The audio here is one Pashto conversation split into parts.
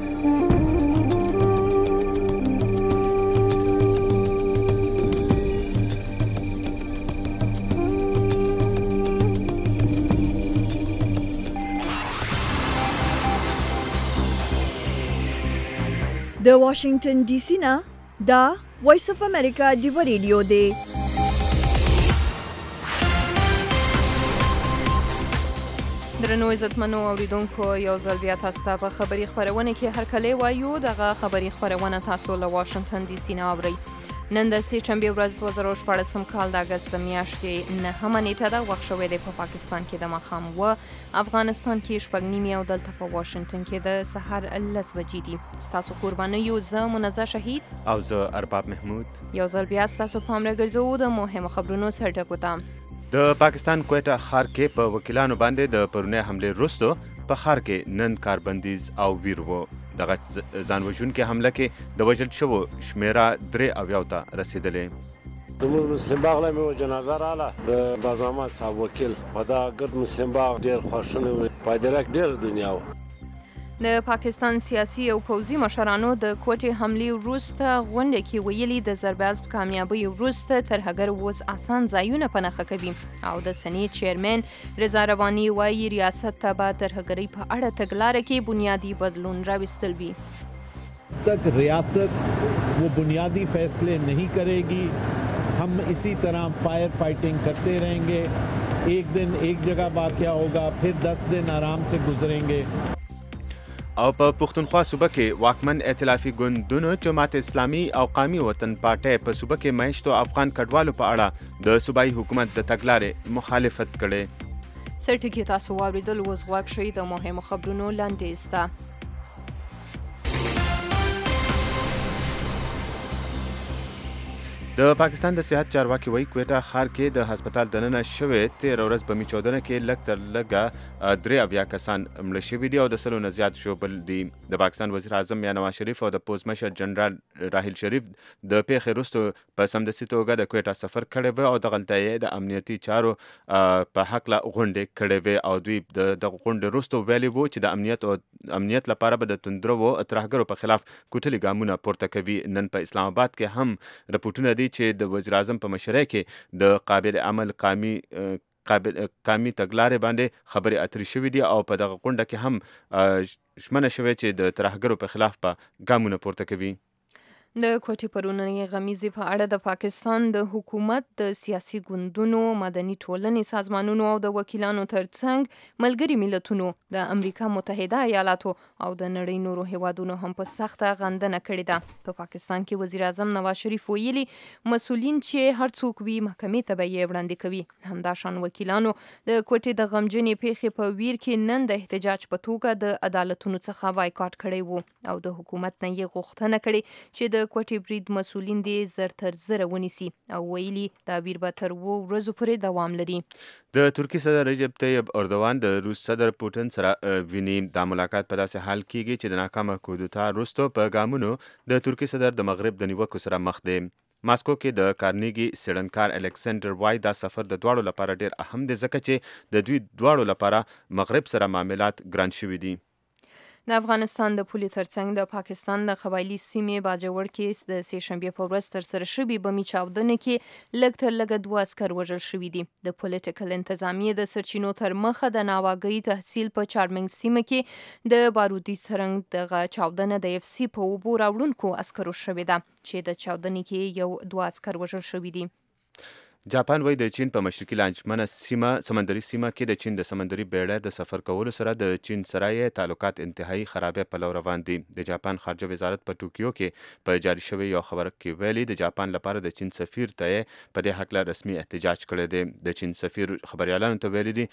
د واشنگټن ډي سي نه دا وایس اف امریکا ډیو ریډیو دی. درنو عزتمنو اوریدونکو یو ځل بیا تاسو ته په خبري خبرونه کې هرکلی وایو. دغه خبري خبرونه تاسو له واشنگټن ډي سي نه اورئ. نن د سه‌شنبې ورځ 2014 کال د اګست میاشتې 9 نیټه ده. وخت شوی دی په پاکستان کې د ماښام و، افغانستان کې شپږ نیمې او دلته په واشنگټن کې د سهار 10 بجې دي. ستاسو قرباني یو زه منزه شهید او زه ارباب محمود. یو ځل بیا ستاسو پام راګرځوو د مهمو خبرونو سرټکو ته. د پاکستان کوټه ښار کې په وکیلانو باندې د پرونی حمله وروسته په ښار کې نن کاربندیز او ویر و. دغه ځانوژونکې حمله کې د وژل شوو شمیره 93 ته رسیدلې. زموږ مسلم باغ له مې جنازه رااله د باز محمد صاحب وکیل په دا ګرد مسلم باغ ډېر خوښونه وي. پایدرک ډېر دنیا و. د پاکستان سیاسي او پوځي مشرانو د کوټې حملې وروسته غونډه کې ویلي د زرباز کامیابۍ وروسته ترهګر اوس اسان ځایونه په نښه کوي او د سنیټ چیرمن رضا رواني وایي ریاست ته به ترهګرۍ په اړه تګلاره کې بنیادی بدلون راوستل وي. तक रियासत वो बुनियादी फैसले नहीं करेगी. हम इसी तरह फायर फाइटिंग करते रहेंगे. एक दिन एक जगह वाक़या होगा, फिर 10 दिन आराम से गुजरेंगे. او په پښتونخوا صوبه کې واکمن ائتلافي ګوندونو جماعت اسلامي او قومي وطن پارټۍ په صوبه کې معیشتو افغان کډوالو په اړه د صوبایي حکومت د تګلارې مخالفت کړي. سرټکی تاسو واوریدل، اوس غوږ شئ د مهمو خبرونو لنډیز ته. د پاکستان د صحت چارواکي وایي کوټه ښار کې د هسپتال دننه شوې 13 ورځ بمي چاودنه کې لږ تر لږه 93 کسان مړه شوي دي او د 100 نه زیات ژوبل دي. د پاکستان وزیر اعظم یا نواز شریف او د پوځ مشر جنرال راحیل شریف د پیښې وروسته په سمدستي توګه د کوټه سفر کړی و او دغلته یې د امنیتي چارو په هکله غونډې کړې وې او دوی د دغه غونډې وروسته ویلي وو چې د امنیت لپاره به د توندرو ترهګرو په خلاف کوټلي ګامونه پورته کوي. نن په اسلام آباد کې هم رپورټونه دي چې د وزیر اعظم په مشرۍ کې د قابل عمل قامي تګلارې باندې خبرې اترې شوې دي او په دغه غونډه کې هم ژمنه شوې چې د ترهګرو په خلاف به ګامونه پورته کوي. د کوټې پرونی غمیزې په اړه د پاکستان د حکومت د سیاسي ګوندونو، مدني ټولنې سازمانونو او د وکیلانو ترڅنګ ملګري ملتونو، د امریکا متحده ایالاتو او د نړۍ نورو هیوادونو هم په سخته غندنه کړې ده. په پاکستان کې وزیر اعظم نواز شریف ویلي مسؤلین چې هر څوک وي محکمې ته به یې وړاندې کوي. همداشان وکیلانو د کوټې د غمجنې پیښې په ویر کې نن د احتجاج په توګه د عدالتونو څخه بایکاټ کړی وو او د حکومت نه یې غوښتنه کړې چې د کوټې برید مسؤلین دې زر تر زره ونیسي او ویلي دا ویر به تر 2 ورځو پورې دوام لري. د ترکیې صدر رجب طیب اردوان د روس صدر پوتین سره ویني. دا ملاقات په داسې حال کېږي چې د ناکامه کودتا وروسته په ګامونو د ترکیې صدر د مغرب د نیوکو سره مخ دی. ماسکو کې د کارنیګي سیډنکار الکسندر وای دا سفر د دواړو لپاره ډیر اهم دی ځکه چې د دوی دواړو لپاره مغرب سره معاملات ګران شوي دي. د افغانستان د پولې ترڅنګ د پاکستان د قبایلي سیمې باجوړ کې د سه‌شنبې په ورځ ترسره شوې بمي چاودنې کې لږ تر لږه 2 عسکر وژل شوي دي. د پولیټیکل انتظامیې د سرچینو تر مخه د ناواګۍ تحصیل په چارمنګ سیمه کې د بارودي څرنګ دغه چاودنه د اف سی په اوبو راوړونکو عسکرو شوې ده چې د چاودنې کې 2 عسکر وژل شوي دي. جاپان وایي د چین په مشرقي لانجمنه سمندري سیمه کې د چین د سمندري بیړۍ د سفر کولو سره د چین سره یې تعلقات انتهایی خرابې په لور روان دي. د جاپان خارجه وزارت په ټوکیو کې په جاری شوی یو خبر کې ویلي د جاپان لپاره د چین سفیر ته په دې هکله رسمي احتجاج کړی دی. د چین سفیر خبريالانو ته ویلي دي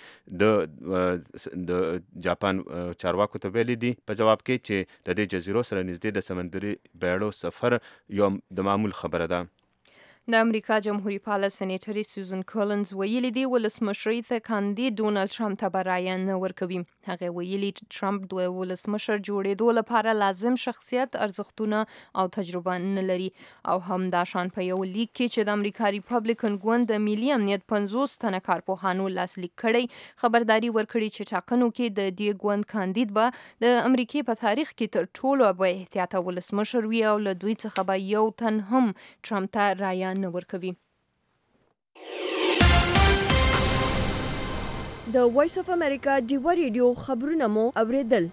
د جاپان چارواکو ته ویلي دي په جواب کې چې د دې جزیرو سره نږدې د سمندري بیړیو سفر یو د معمول خبره ده. د امریکا جمهوریت پاله سېنیټري سوزن کولنز ویلي دی ولسمشر ته کاندید ډونالد ټرمپ ته برای نه ورکوي. هغه ویلي ټرمپ د ولسمشر جوړېدو لپاره لازم شخصیت، ارزښتونه او تجربه نه لري. او هم دا شان په یو لیک کې چې د امریکا ریپبلیکن ګوند د ملي امنیت 50 تنه کارپوهانو لاسلیک کړي خبرداري ورکړي چې ټاکنو کې د دې ګوند کاندید به د امریکای په تاریخ کې تر ټولو به احتیاطه ولسمشر وي او له دوی څخه به یو تن هم ټرمپ ته رایه نه ورکوي. د وایس اف امریکا ډیوا ریډیو خبرونه مو اوریدل.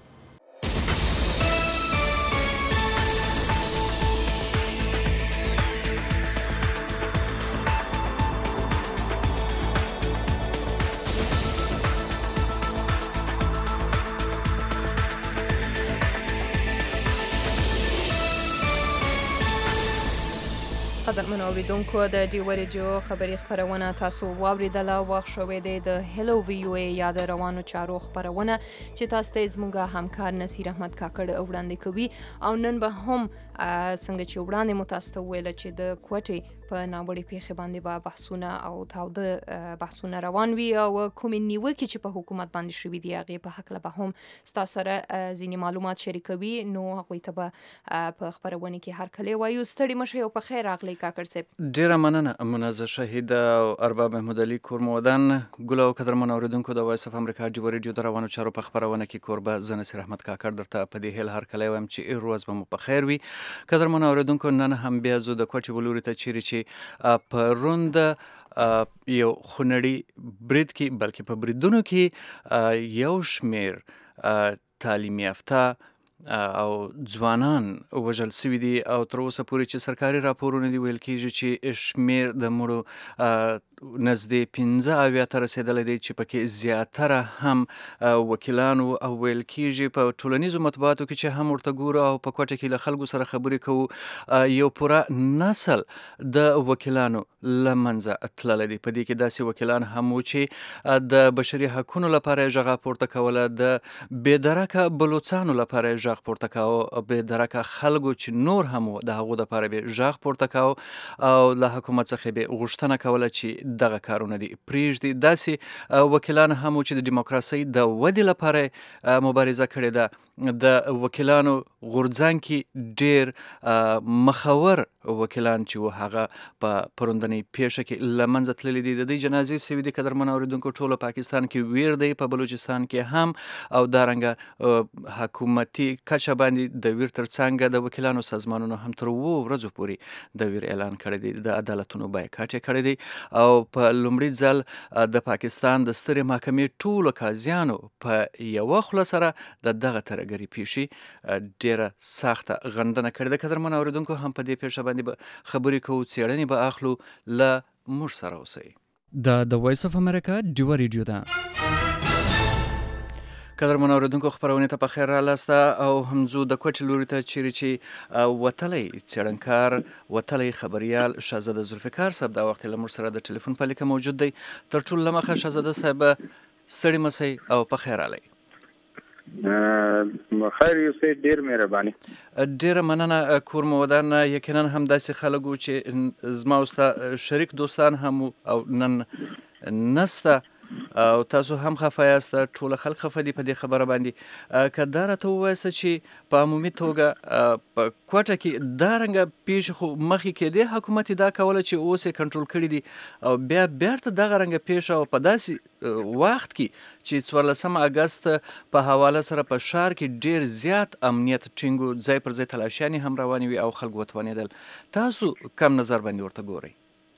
قدرمن اوریدونکو د ډیوا ریډیو خبري خبرونه تاسو واوریدله. وخت شوې دی د هلو وی او ای یا د روانو چارو خبرونه چې تاسو ته زموږه همکار نصیر احمد کاکړ وړاندې کوي. او نن به هم څنګه چې وړاندې مو تاسو ته ویل چې د کوټې په ناوړې پیښې باندې به بحثونه او تاوده بحثونه روان وي او کومې نیوکې چې په حکومت باندې شوي دي هغې په هکله به هم ستاسو سره ځینې معلومات شریکوي. نو هغوی ته به په خبرونه کې هرکلی وایو. ستړي مه شئ او په خیر راغلی کاکړ صاحب. ډیره مننه منازه شهید او ارباب محمود علي کورمودان. ګل او قدرمن اوریدونکو د وایس اف امریکا ډیوا ریډیو د روانو چارو په خبرونه کې کوربه زه نصیر احمد کاکړ درته په دې هیل هرکلی وایم چې روز به مو په خیر وي. قدرمن اوریدونکو نن هم بیا زه د کوټې ولوري ته چیرې چې په روند یو خونړي برید کې بلکې په بریدونو کې یو شمیر تعلیم یافته او ځوانان وژل سوي دي او تر اوسه پورې چې سرکاري راپورونه دي ویل کېږي چې شمیر د مړو نزدې 15 ته رسېدلی دی چې پکې زیاتره هم وکیلانو او ویل کېږي په ټولنیزو مطبوعاتو کې چې هم ورته ګورو او په کوټه کې له خلکو سره خبرې کوو یو پوره نسل د وکیلانو له منځه تللی دی. په دې کې داسې وکیلان هم و چې د بشري حقونو لپاره یې غږ پورته کوله، د بېدرکه بلوڅانو لپاره یې غږ پورته کوه، بېدرکه خلکو چې نور هم و د هغو دپاره به یې غږ پورته کوه او له حکومت څخه به غوښتنه کوله چې دغه کارونه دي پرېږدي. داسې وکیلان هم چې د دیموکراسۍ د ودې لپاره مبارزه کړې ده. د وکیلانو غورځنګ کې ډېر مخور وکیلان چې و هغه په پروندنۍ پیښه کې له منځه تللي دي. د دوی جنازې سوي دي. قدرمن اوریدونکو ټوله پاکستان کې ویر دی، په بلوچستان کې هم او دارنګه حکومتي کچه باندې د ویر تر څنګ د وکیلانو سازمانونو هم تر 2 ورځو پورې د ویر اعلان کړی دی، د عدالتونو بایکاټ یې کړی دی او په لومړي ځل د پاکستان د سترې محکمې ټولو قاضیانو په یوه خوله سره د دغه ترهګرۍ پیښې ډېره سخته غندنه کړې ده. قدرمن اوریدونکو هم په دې پیښه باندې به خبرې کوو، څېړنې به اخلو. له موږ سره اوسئ. دا د وایس اف امریکا ډیوا ریډیو ده. قدرمن اوریدونکو خبرونه ته په خیر راغلاست او همزو د کوټې لوري ته چیرې چې وتلی څېړنکار، وتلی خبریال شهزاده ذوالفقار صاحب دا وخت له موږ سره د ټلیفون په لیکه موجود دی. تر ټولو له مخه شهزاده صاحب ستړي مه شئ او په خیر راغلی. خیر یوسف، ډیر مهرباني. ډیره مننه کورمودان. یقینا هم داسې خلک وو چې زما او ستا شریک دوستان هم او نن نسته او تاسو هم خفه یاست، ټول خلک خفه دي په دې خبره باندې. که دا راته ووایسه چې په عمومي توګه په کوټه کې دا رنګه پیښې خو مخکې کېدې، حکومت دا کوله چې اوس یې کنټرول کړي دي او بیا بیرته دغه رنګه پیښه او په داسې وخت کې چې 14 اګست په حواله سره په ښار کې ډیر زیات امنیت ټینګ و، ځای پر ځای تلاشیانې هم روانې وي او خلک وتوانېدل. تاسو کم نظر باندې ورته ګورئ؟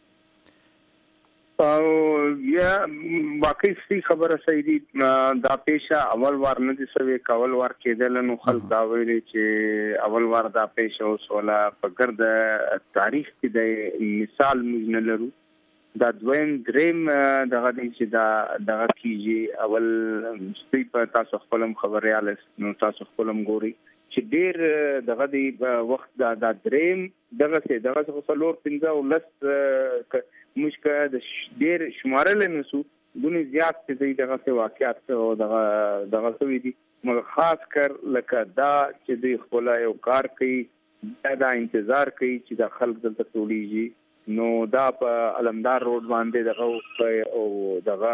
او یا واقعي صحیح خبره صحیح دي. دا پیښه اول وار نه دي سوې، اول وار کېدل نو خلک دا ویلي چې اول وار دا پیښه وسوله. په ګرد تاریخ کې د مثال موږ نه لرو. دا دویم دریم دغه دی چې دا دغه کېږي. اول سپی په تاسو خپلم خبریال نو تاسو خپلم ګورئ چې ډېر دغه دی وخت دا دریم دغه څه 4-15 مشکه د ډیر شمارل نسو دونی زیات چې دغه څه واقعیت او دغه څه دي، مګر خاص کر لکه دا چې دوی خپل یو کار کوي، دا انتظار کوي چې د خلک دلته ټولیږي نو دا په علمدار روډ باندې دغه او دغه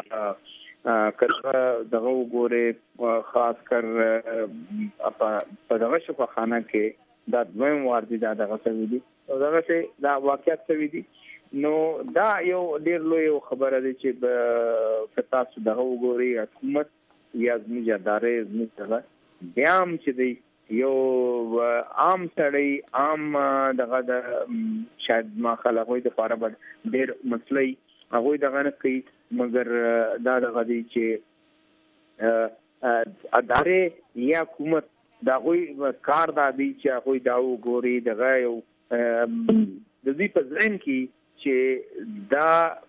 کله دغه وګوره خاص کر په دغه شفاخانه کې دا دویم وار دي دا دغه څه دي او دغه څه دا واقعیت څه دي نو دا یو ډیر لوی خبره ده چې په تاسو دغه وګوري حکومت یا زموږ ادارې زموږ بیا هم چې دی یو عام سړی عام دغه د شاید ما خلکو د لپاره ډیر مسلې هغه دغه نه کوي مگر دا دغه دي چې ادارې یا حکومت دا غوي کار دا دی چې هغه دا وګوري دغه یو د دې په ځین کې چې دا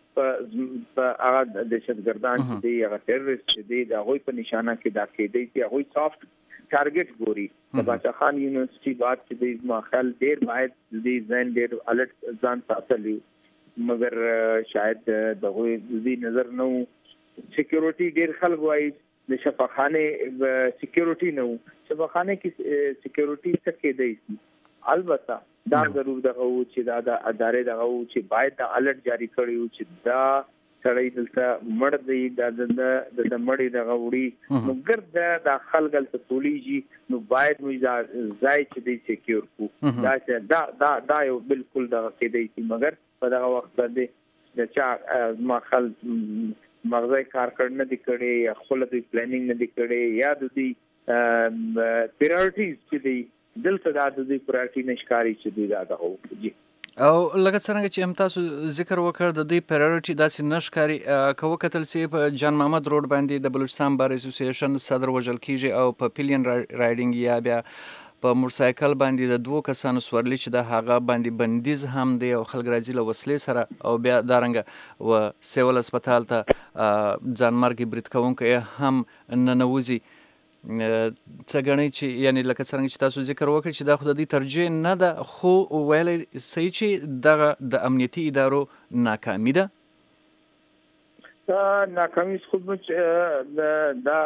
په هغه دهشتګردان چې دی هغه ټیرریست چې دی دا غوي په نشانه کې دا کې دی چې هغه سافت ټارګټ ګوري د باچا خان یونیورسيټي بات چې دی ما خیال ډیر باید دې ځین ډیر الټ ځان ساتلی مگر شاید دغه دې نظر نو سکیورټي ډیر خلک وایي د شفاخانه سکیورټي نو شفاخانه کې سکیورټي څه کې دی البته دا ضرور دغه چې دا د ادارې دغه چې باید د الټ جاری کړي چې دا سړی دلته مړ دی د مړی دغه وړي نو ګرد د خلګل ته تولیږي نو باید موږ ځای چې دی سکیور کو دا یو بالکل دغه کې دی مگر په دغه وخت باندې د چا ما خل مغزي کار کړنه دي کړي خپل د پلانینګ نه دي کړي یا د دې پرایورټیز چې دي دلته د دې پرایورټي نشکاري چې دي دا هوږي او لکه څنګه چې هم تاسو ذکر وکړ د دې پرایورټي داسې نشکاري کوو کتل سی په جان محمد روډ باندې د بلوچستان بار اسوسییشن صدر وژل کیږي او په پیلین رایډینګ یا بیا په موټرسایکل باندې د دوه کسانو سورلی چې د هغه باندې بندیز هم دی او خلک راځي له وسلې سره او بیا دارنګ و سیول هسپتال ته ځان مرګ برید کوونکی هم ننوځي څه ګڼئ چې یعنی لکه څنګه چې تاسو ذکر وکړئ چې دا خو د دې ترجیح نه ده خو ویلی صحیح چې دغه د امنیتي ادارو ناکامي ده ناکامي خود دا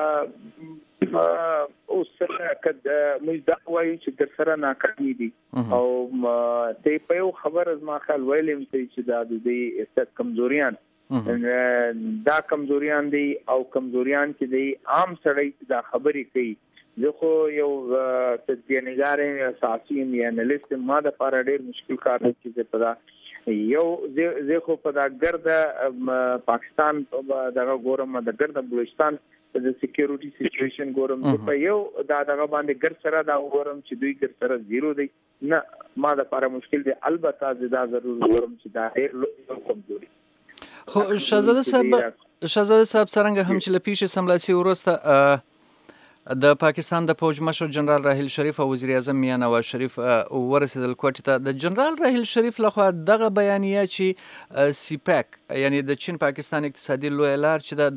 اوس کد موږ دا وایو چې در سره ناکامي دي او ته په یو خبر از ما خیال ویلم چې دا د دې است کمزوریان دا کمزوریان دي او کمزوریان چې دي عام سړی دا خبرې کوي زه خو یو تجزیه‌نګار اساسي یا انالیست ما د لپاره ډېر مشکل کار دی چې په یو زه خو په دا ګرد پاکستان دغه ګورم د ګرد بلوچستان د سکیورټي سچويشن ګورم په یو دغه باندې ګر سره دا ګورم چې دوی ګر سره زیرو دی نه ما د لپاره مشکل دی البته دا ضرور ګورم چې دا ډېر کمزوري خو شهزاده صاحب څرنګه هم چې له پیښې سملاسي وروسته د پاکستان د پوج مشر جنرال راحیل شریف او وزیر اعظم میاں نواز شریف ورسېدل کوټې ته د جنرال راحیل شریف لخوا دغه بیانیه چې سیپیک یعنی د چین پاکستان اقتصادي لوی لار چې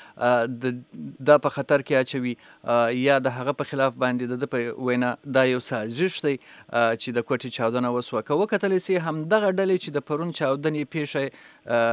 د په خطر کې اچوي یا د هغه په خلاف باندې د په وینا دا یو سازش دی چې د کوټې چاودنه وسوه که وکتلی سي همدغه ډلې چې د پرون چاودنې پیښه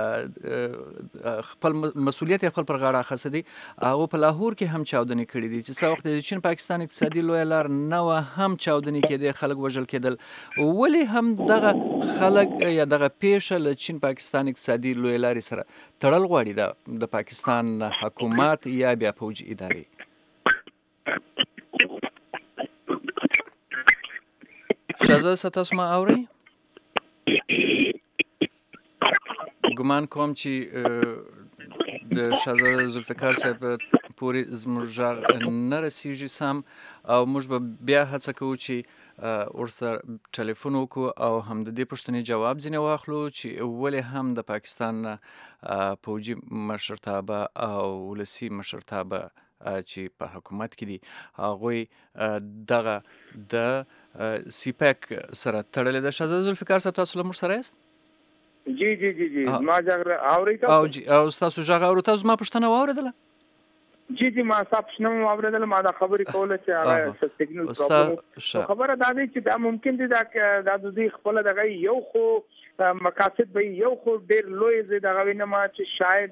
خپل مسؤلیت خپل پر غاړه اخیستی دي هغه په لاهور کې هم چاودنې کړې دي چې څه وخت د چین پاکستان اقتصادي لوی لار نه و هم چاودنې کېدې خلک وژل کېدل ولې هم دغه خلک یا دغه پیښه له چین پاکستان اقتصادي لوی لارې سره تړل غواړي د پاکستان حکومت یا بیا پوج ادارې شهزاده صاحب تاسو ما اورئ ګمان کوم چې د شهزاده ذوالفقار صاحب پورې زموږ غږ نه رسیږي سم او موږ به بیا هڅه کوو چې ورسره ټلیفون وکړو او هم د دې پوښتنې جواب ځینې واخلو چې ولې هم د پاکستان پوجي مشرتابه او ولسي مشرتابه چې په حکومت کې دي هغوی دغه د سیپیک سره تړلې ده. شهزاده ذوالفقار صاحب تاسو له موږ سره یاست؟ جی ما جګر اوري تاسو او تاسو ژغ اورئ تاسو ما پوښتنه واوریدله جی ما صاحب شنو واوریدله ما دا خبرې کوله چې هغه سیګنل پرابلم خبره دا دی چې دا ممکن دي دا د دې خپل دغه یو خو مقاصد به یو خو ډیر لوی زی دغه وینم چې شاید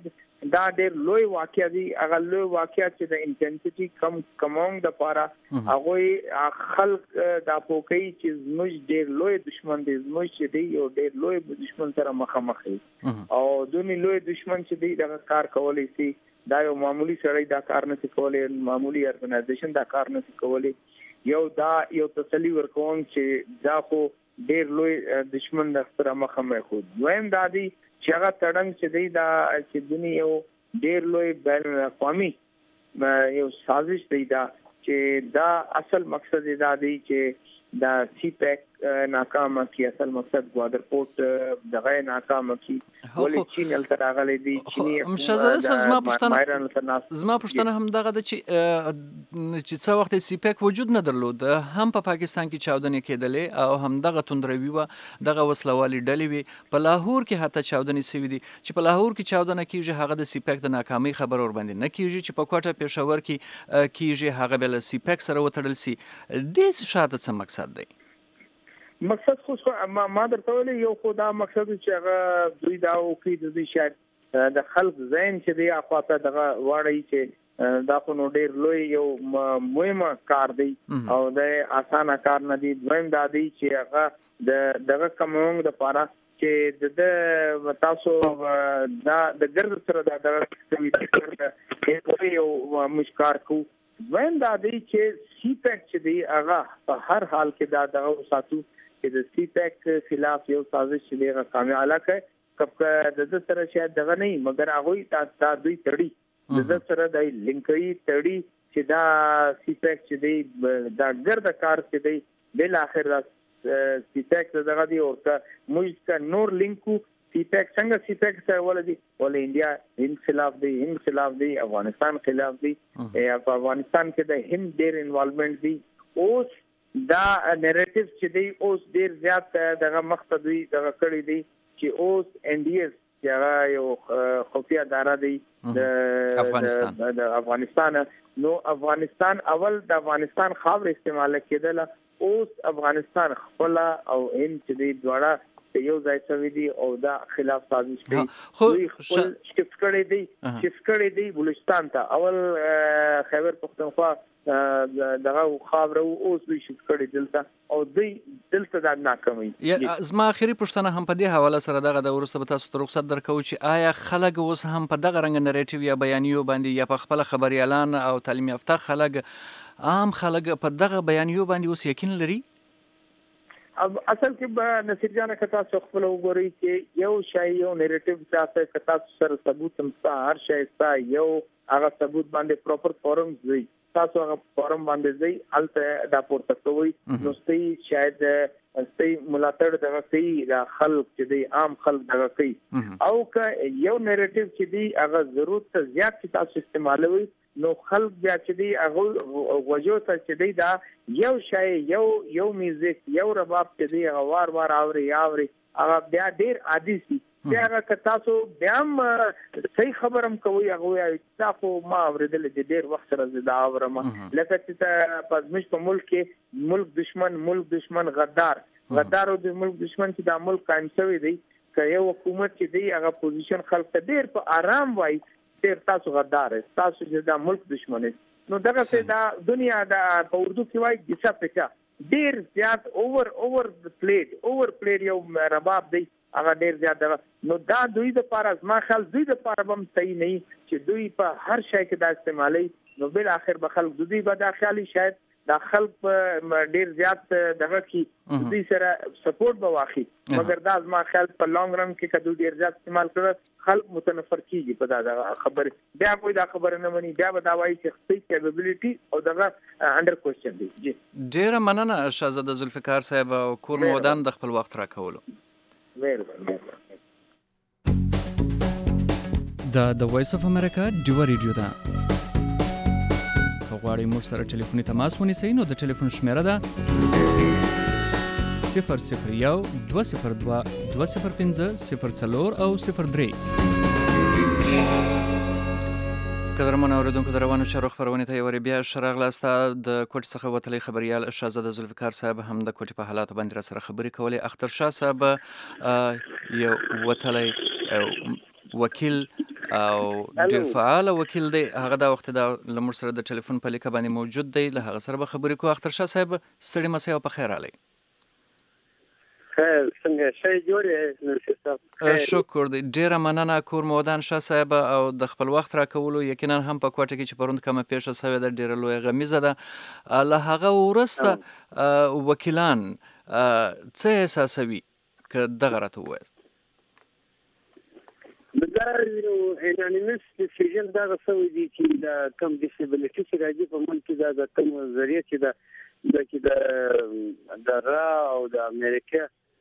دا ډېر لوی واقعیا دی. هغه لوی واقعیا چې د انټنسټي کمونګ د پاره هغه خلک دا پوکي چې زموږ ډېر لوی دشمن دی، زموږ چې دی یو ډېر لوی دشمن سره مخامخ دی او دونی لوی دشمن چې دی دا کار کولای شي. دا یو معمولی سړی دا کار نه کوي، معمولی ارګنایزیشن دا کار نه کوي. یو تسلی ورکوم چې دا خو ډېر لوی دشمن د سره مخامخ خو دویم دا دی چې هغه تړنګ چې دی دا چې دنیا یو ډېر لوی بین الاقوامي یو سازش دی دا چې دا اصل مقصد دا دی چې دا سی پیک ناکام کی اصل مقصد گوادر پورت دغه ناکام کی ولې چین تل راغلي دي. چین شاهزاده صاحب زما پښتنه هم دغه د چې څو وخت سی پیک وجود نه درلود، هم په پاکستان کې چاودنې کېدلې او هم دغه توندروي و دغه وسلوالي ډلې وي. په لاهور کې حتی چاودنې سوي دي چې په لاهور کې چاودنه کیږي هغه د سی پیک د ناکامۍ خبر ور باندې نه کیږي، چې په کوټه پېښور کې کیږي هغه بل سی پیک سره وتړل سي. د شاته څه مقصد دی؟ مقصد خو ما درته ویل یو خدا مقصد چې هغه دوی دا او کې د دوی شاید د خلق ذهن چې دی اخواته دغه واړی چې دا خو نو ډیر لوی یو مهمه کار دی او د اسانه کار نه دی. دویم دا دی چې هغه دغه کومنګ د پاره چې د تاسو دا د ګرد سره دا یو مشکار کو. دویم دا دی چې سی پیک چې دی هغه په هر حال کې دا دغه ساتو چې د سی پیک خلاف یو سازش چې دی هغه کامیاب کړي. کله د سره شاید دغه نه مګر هغه تا دوی تړي د سره د لینکي تړي چې دا سی پیک چې دی دا ګرد کار چې دی بل اخر سی پیک دغه دی او موږ کا نور لینکو سی پیک څنګه سی پیک سره ولدي ولې انډیا هند خلاف دی افغانستان خلاف دی. په افغانستان کې د هند ډېر انوالومنت دی. اوس دا نریټیو چې دی اوس ډېر زیات دغه مقصد دوی دغه کړی دی چې اوس NDS چې هغه یو خفیه اداره دی د افغانستان. نو افغانستان اول د افغانستان خاور استعمال کېدل، اوس افغانستان خپل او هند چې دی دواړه یو ځای شوی دی او دا خلاف سازش کوي. دوی خپل شفت کړی دی بلوچستان ته. اول خیبر پختونخوا دغه خاور اوس دوی شفت کړی دلته او دوی دلته دا ناکامي. زما اخیری پښتنه هم په دې حواله سره دغه د ورسته به تاسو ته رخصت درکو چې آیا خلک اوس هم په دغه رنګ نریټیو یا بیانیو باندې یا په خپل خبريالان او تعلیم یافته خلک عام خلک په دغه بیانیو باندې اوس یقین لري؟ اصل کې به نصیر جان کتا خپل وګورئ چې یو شای یو نریټیو تاسو کتا سره ثبوت هم هر شای یو هغه ثبوت باندې پراپر فورم دی تاسو هغه فورم باندې دی الته دا پورته کوي نو ستې شاید ستې ملاتړ دغه کوي د خلک چې دی عام خلک دغه کوي او که یو نریټیو چې دی هغه ضرورت زیات چې تاسو استعمالوي نو خلک بیا چې دی هغه وجو ته چې دی دا یو شای یو میوزیک یو رباب چې دی هغه وار اوري هغه بیا ډیر عادي شي. بیا هغه تاسو بیا صحیح خبرم کوي هغه تاسو ما اوریدل چې ډیر وخت سره زدا اورم لکه چې پزمش په ملک دشمن غدار او د ملک دشمن چې د ملک قائم شوی دی که یو حکومت چې دی هغه پوزیشن خلک ډیر په آرام وای تاسو غدار تاسو چې دا ملک دشمن نو دغه څه دا دنیا دا په اردو کې وایي کیسه پکا ډیر زیات اوور پلیډ یو رباب دی هغه ډیر زیات نو دا دوی د پاره ما خل دوی د پاره هم صحیح نه چې دوی په هر شای کې دا استعمالي نو بل اخر به خلک دوی به دا خیالي شاید دا خلک ډیر زیات دغه کې دوی سره سپورټ به واخی مګر دا ما خیال په لانګ رن کې کدو ډیر زیات استعمال کړ خلک متنفر کیږي په دا خبر بیا کوئی دا خبر نه مني بیا به دا وایي چې خپل کیپبلیټي او دغه انډر کوېسچن دی. جی ډیر مننه شاهزاده ذوالفقار صاحب او کور مودان د خپل وخت راکولو. د وایس اف امریکا ډیو ریډیو دا غواړئ موږ سره ټلیفوني تماس ونیسئ نو د ټلیفون شمیره ده 001 202 205 04 او 03. قدرمن اوریدونکو د روانو چارو خبرونه ته یو بیا شراغلاسته د کوټ څخه وتلی خبريال شاهزاده ذوالفقار صاحب هم د کوټ په حالاتو باندې را سره خبرې کولې. اختر شاه صاحب یو وتلی وکیل او ډیر فعال وکیل دی. هغه دا وخت دا لمر سره د ټلیفون په لیکه باندې موجود دی. له هغه سره به خبرې کوو. اختر شاه صاحب ستړي مسئ او په خیر علي. خیر څنګه شي جوړه شکر دی. ډیره مننه کور مودان شاه صاحب او د خپل وخت را کولو. یقینا هم په کوټه کې چې پروند کومه پیښه شوې ده ډیره لوی غمیزه ده. له هغه وروسته وکیلان څه احساسوي که دغه راته ووایاست؟ دا یو انانیمس ډیسیژن دغه شوی دی چې دا کم ډیسیبلیټي چې راځي په من کې دا د کوم ذریعه چې د را او د امریکا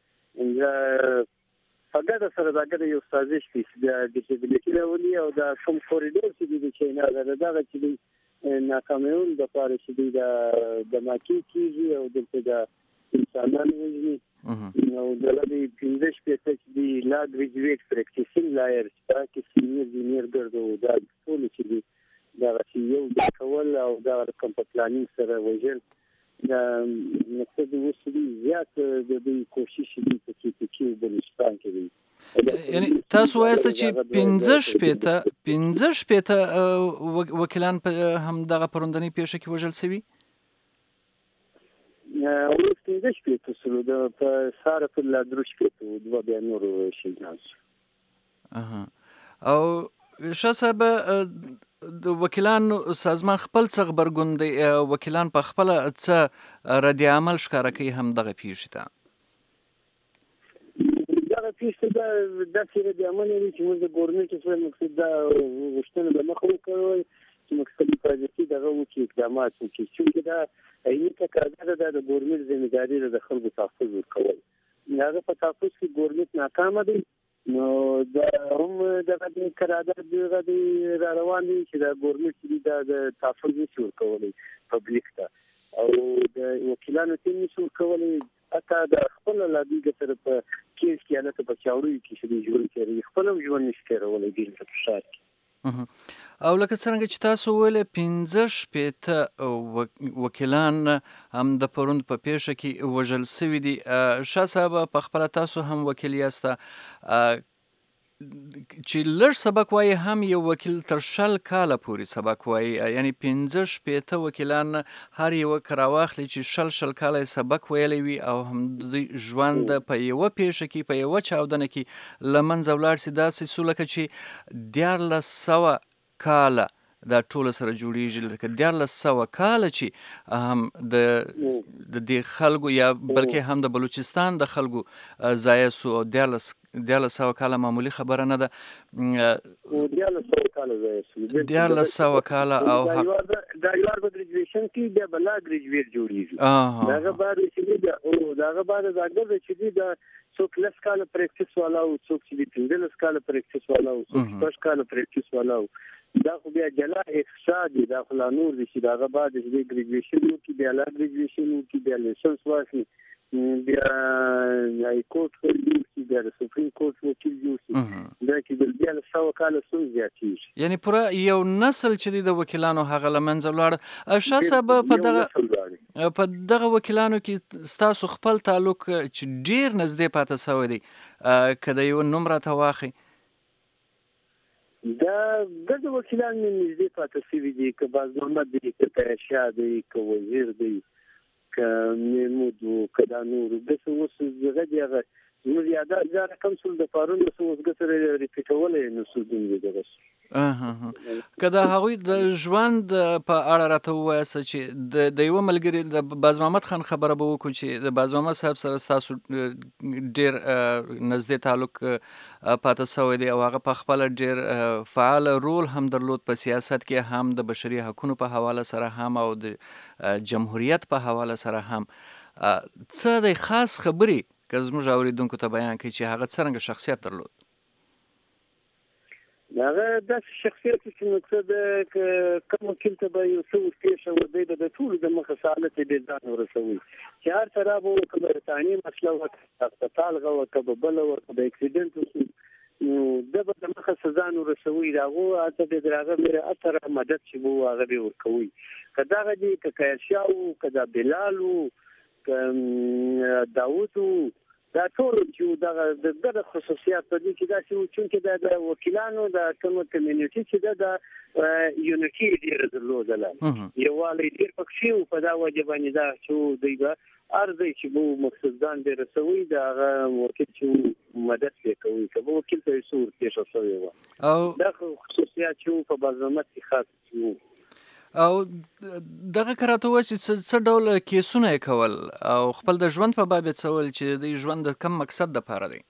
په ګډه سره دا ګډه یو سازش دی چې د ډیسیبلیټي راولي او دا کوم کوریډور چې دی چې نه دغه چې دی ناکامیون د پاره چې دی د ماکي کیږي او د انسانان وژني نو دلته 15 پیسې دی لا ګریجویټ پریکټیسینګ لایر چې سینیر جونیور ګرځو دا ټول چې دی دا چې یو د کول او دا کوم په پلانینګ سره وژل دا مقصد وسوي زیات د دې کوشش دي چې بلوچستان کې دی. یعنی تاسو وایسته چې 15 شپېته وکیلان په هم دغه پروندنۍ پیښه کې وژل شوي؟ اوس 15 شپېته سلو د په ساره په لا دروش کې دوه بیا نور شهیدان شو. او شاه صاحب د وکیلانو سازمان خپل څه غبرګون دی؟ وکیلان په خپله څه رد عمل ښکاره کوي هم دغه پیښې ته؟ دغه پیښې داسې رد عمل لري چې موږ د ګورنمنټ سره مقصد دا غوښتنه د مخه وکړو چې مقصد پروژې دغه وکړي اقدامات وکړي چې دا عیني تقاضا ده د ګورنمنټ ذمہداري ده د خلکو تحفظ ورکول. هغه په تحفظ کې ګورنمنټ ناکامه دی نو دا هم دغه قرارداد دغه را روان دي چې دا ګورنمنټ دې د تحفظ نشي ورکولی پبلیک ته او د وکیلانو ټیم نشي ورکولی حتی د خپل لابي ګټر په کیس کې حالت په چاوړي کې چې ژوند کوي خپل ژوند نشي کولای دي په شار کې. او لکه څنګه چې تاسو ویلې 15 شپېته وکیلان هم د پروند په پیښه کې وژل شوي دي. شاه صاحب په خپله تاسو هم وکیل یاسته چې لږ سبق وایي هم یو وکیل تر 20 کاله پورې سبق وایي. یعنی 15 شپېته وکیلان هر یو که راواخلي چې 20 کاله سبق ویلی وي او هم د ژوند په یوه پیښه کې په یوه چاودنه کې له منځه ولاړ سي. داسې څو لکه چې 1400 کاله دا ټوله سره جوړیږي لکه 1400 کاله چې هم د دې خلکو یا بلکې هم د بلوچستان د خلکو ضایع سو او 1400 کاله معمولی خبره نه ده. 1400 کاله ضایع سو 1400 کاله او دا یو ګریجویشن کې د بلا ګریجویټ جوړیږي. داغه بعد چې داغه بعد زاګر چې دا څوک لس کاله پریکټیس والا او څوک چې 15 کاله پریکټیس والا او څوک 5 کاله پریکټیس والا دا خو بیا جلا اقتصادي دا خو لا نور دي چې داغه بعد چې ګریجویشن کې بیا لا ګریجویشن کې بیا لیسنس واخلي بیا هاي کورټ کې بیا سپریم کورټ کې دا کې بیا 100 کاله سوز زیاتېږي. یعنی پوره یو نسل چې د وکیلانو هغه له منځه ولاړ. شاه صاحب په دغه وکیلانو کې ستاسو خپل تعلق چې ډیر نږدې پاته شوی دی که د یو نوم راته واخلئ؟ دا ګډ وکیلان مې نږدې پاته شوي دي که باز محمد دی که تیشا دی که وزیر دی که محمود و که دا نور داسې اوس دغه دی هغه زموږ یادات دا رقم سول د پارون اوس اوسګه سره ریپیټولی نو سودون دی دغه که د هغوی د ژوند په اړه راته ووایاست چې د یوه ملګري د باز محمد خان خبره به وکړو چې د باز محمد صاحب سره ستاسو ډېر نږدې تعلق پاته شوی دی او هغه په خپله ډېر فعال رول هم درلود په سیاست کې هم د بشري حقونو په حواله سره هم او د جمهوریت په حواله سره هم. څه دی خاص خبرې که زموږ اوریدونکو ته بیان کړي چې هغه څرنګه شخصیت درلود؟ هغه داسې شخصیت چې مقصد کوم وکیل ته به یو څه پیښه ودی د ټولو د مخه سالت به ځان ورسوي چې هر طرف وو که برتانیې مسله وکړه هسپتال غو که بل وو که اکسیډنټ وشو نو د به مخه سزان ورسوي راغو اته د راغه مې اثر مدد چې وو هغه به ورکوي کدا غدي که کایشاو کدا بلالو که داوود دا ټول چې دغه خصوصیات په دې کې دا چې د وکیلانو د کوم کمیونټي چې د یونټي ډیر درلودله یووالی ډیر پکې او په دا وجه باندې دا چې دوی به ارزي چې وو مقصدان ډیر رسوي دا وکیل چې مدد کوي چې وکیل ته سور کې شوی و او دا خصوصیات چې په بازمت کې خاص وو او دغه کراته و چې څه ډول کیسونه کول او خپل د ژوند په باب څول چې د ژوند د کم مقصد د پاره دی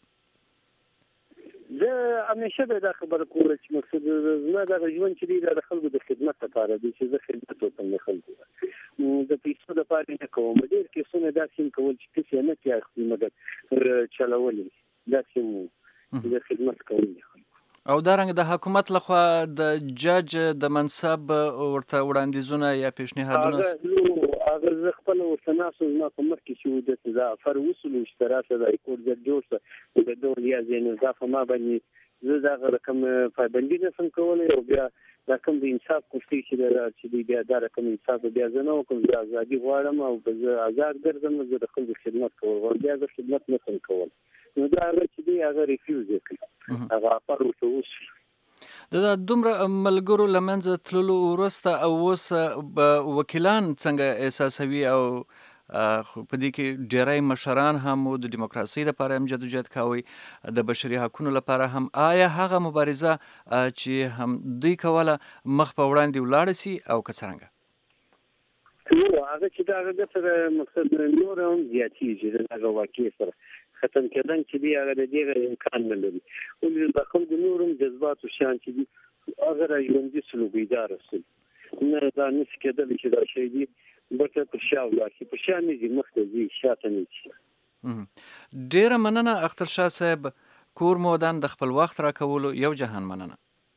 زه همیشه دا خبره کوم چې مقصد زما د ژوند چې دی د خلکو د خدمت لپاره دی چې زه خدمت وکړم د خلکو د پیسو لپاره نه کوم ډیر کیسونه دا سیم کول چې څه نه کوي مګر چلولې دا سیم د خدمت کوي او دا رنګ د حکومت لخوا د جج د منصب ورته وړاندیزونه یا پیشنهادونه هغه خپل ورتناسو ما کومه کې چې د تضافر وصول اشتراک د ریکورډ د جوړ د دول یا زین اضافه ما باندې زه دا رقم پابندي نشم کولای او بیا دا کوم د انصاف کوشش چې بیا دا رقم انصاف بیا زنه او کوم ازادي غواړم او زه آزاد ګرځم زه د خلکو خدمت کوم بیا د خدمت نشم کولای نو دا چې دی هغه ریفیوز کوي هغه پروت اوس د دومره ملګرو لمنځه تللو وروسته او اوس وکیلان څنګه احساسوي او په دې کې ډیری مشران هم د دیموکراسي لپاره هم جدوجہد کوي د بشري حقوقو لپاره هم آیا هغه مبارزه چې هم دوی کوله مخ په وړاندې ولاړ سي او که څنګه هغه چې دا سره مقصد نور هم زیاتېږي دا واقع سره ختم کېدل چې دی هغه د دې امکان نه لري او د خلکو نورم جذبات او شان چې دی هغه ژوندۍ سلوکیدار اوسي نه دا نس کېدل چې دا شی دی بټه په شاو لاسي په شان نه مخته دی شاته نه ډیره مننه اختر شاه صاحب کور مودان د خپل وخت را کولو یو جهان مننه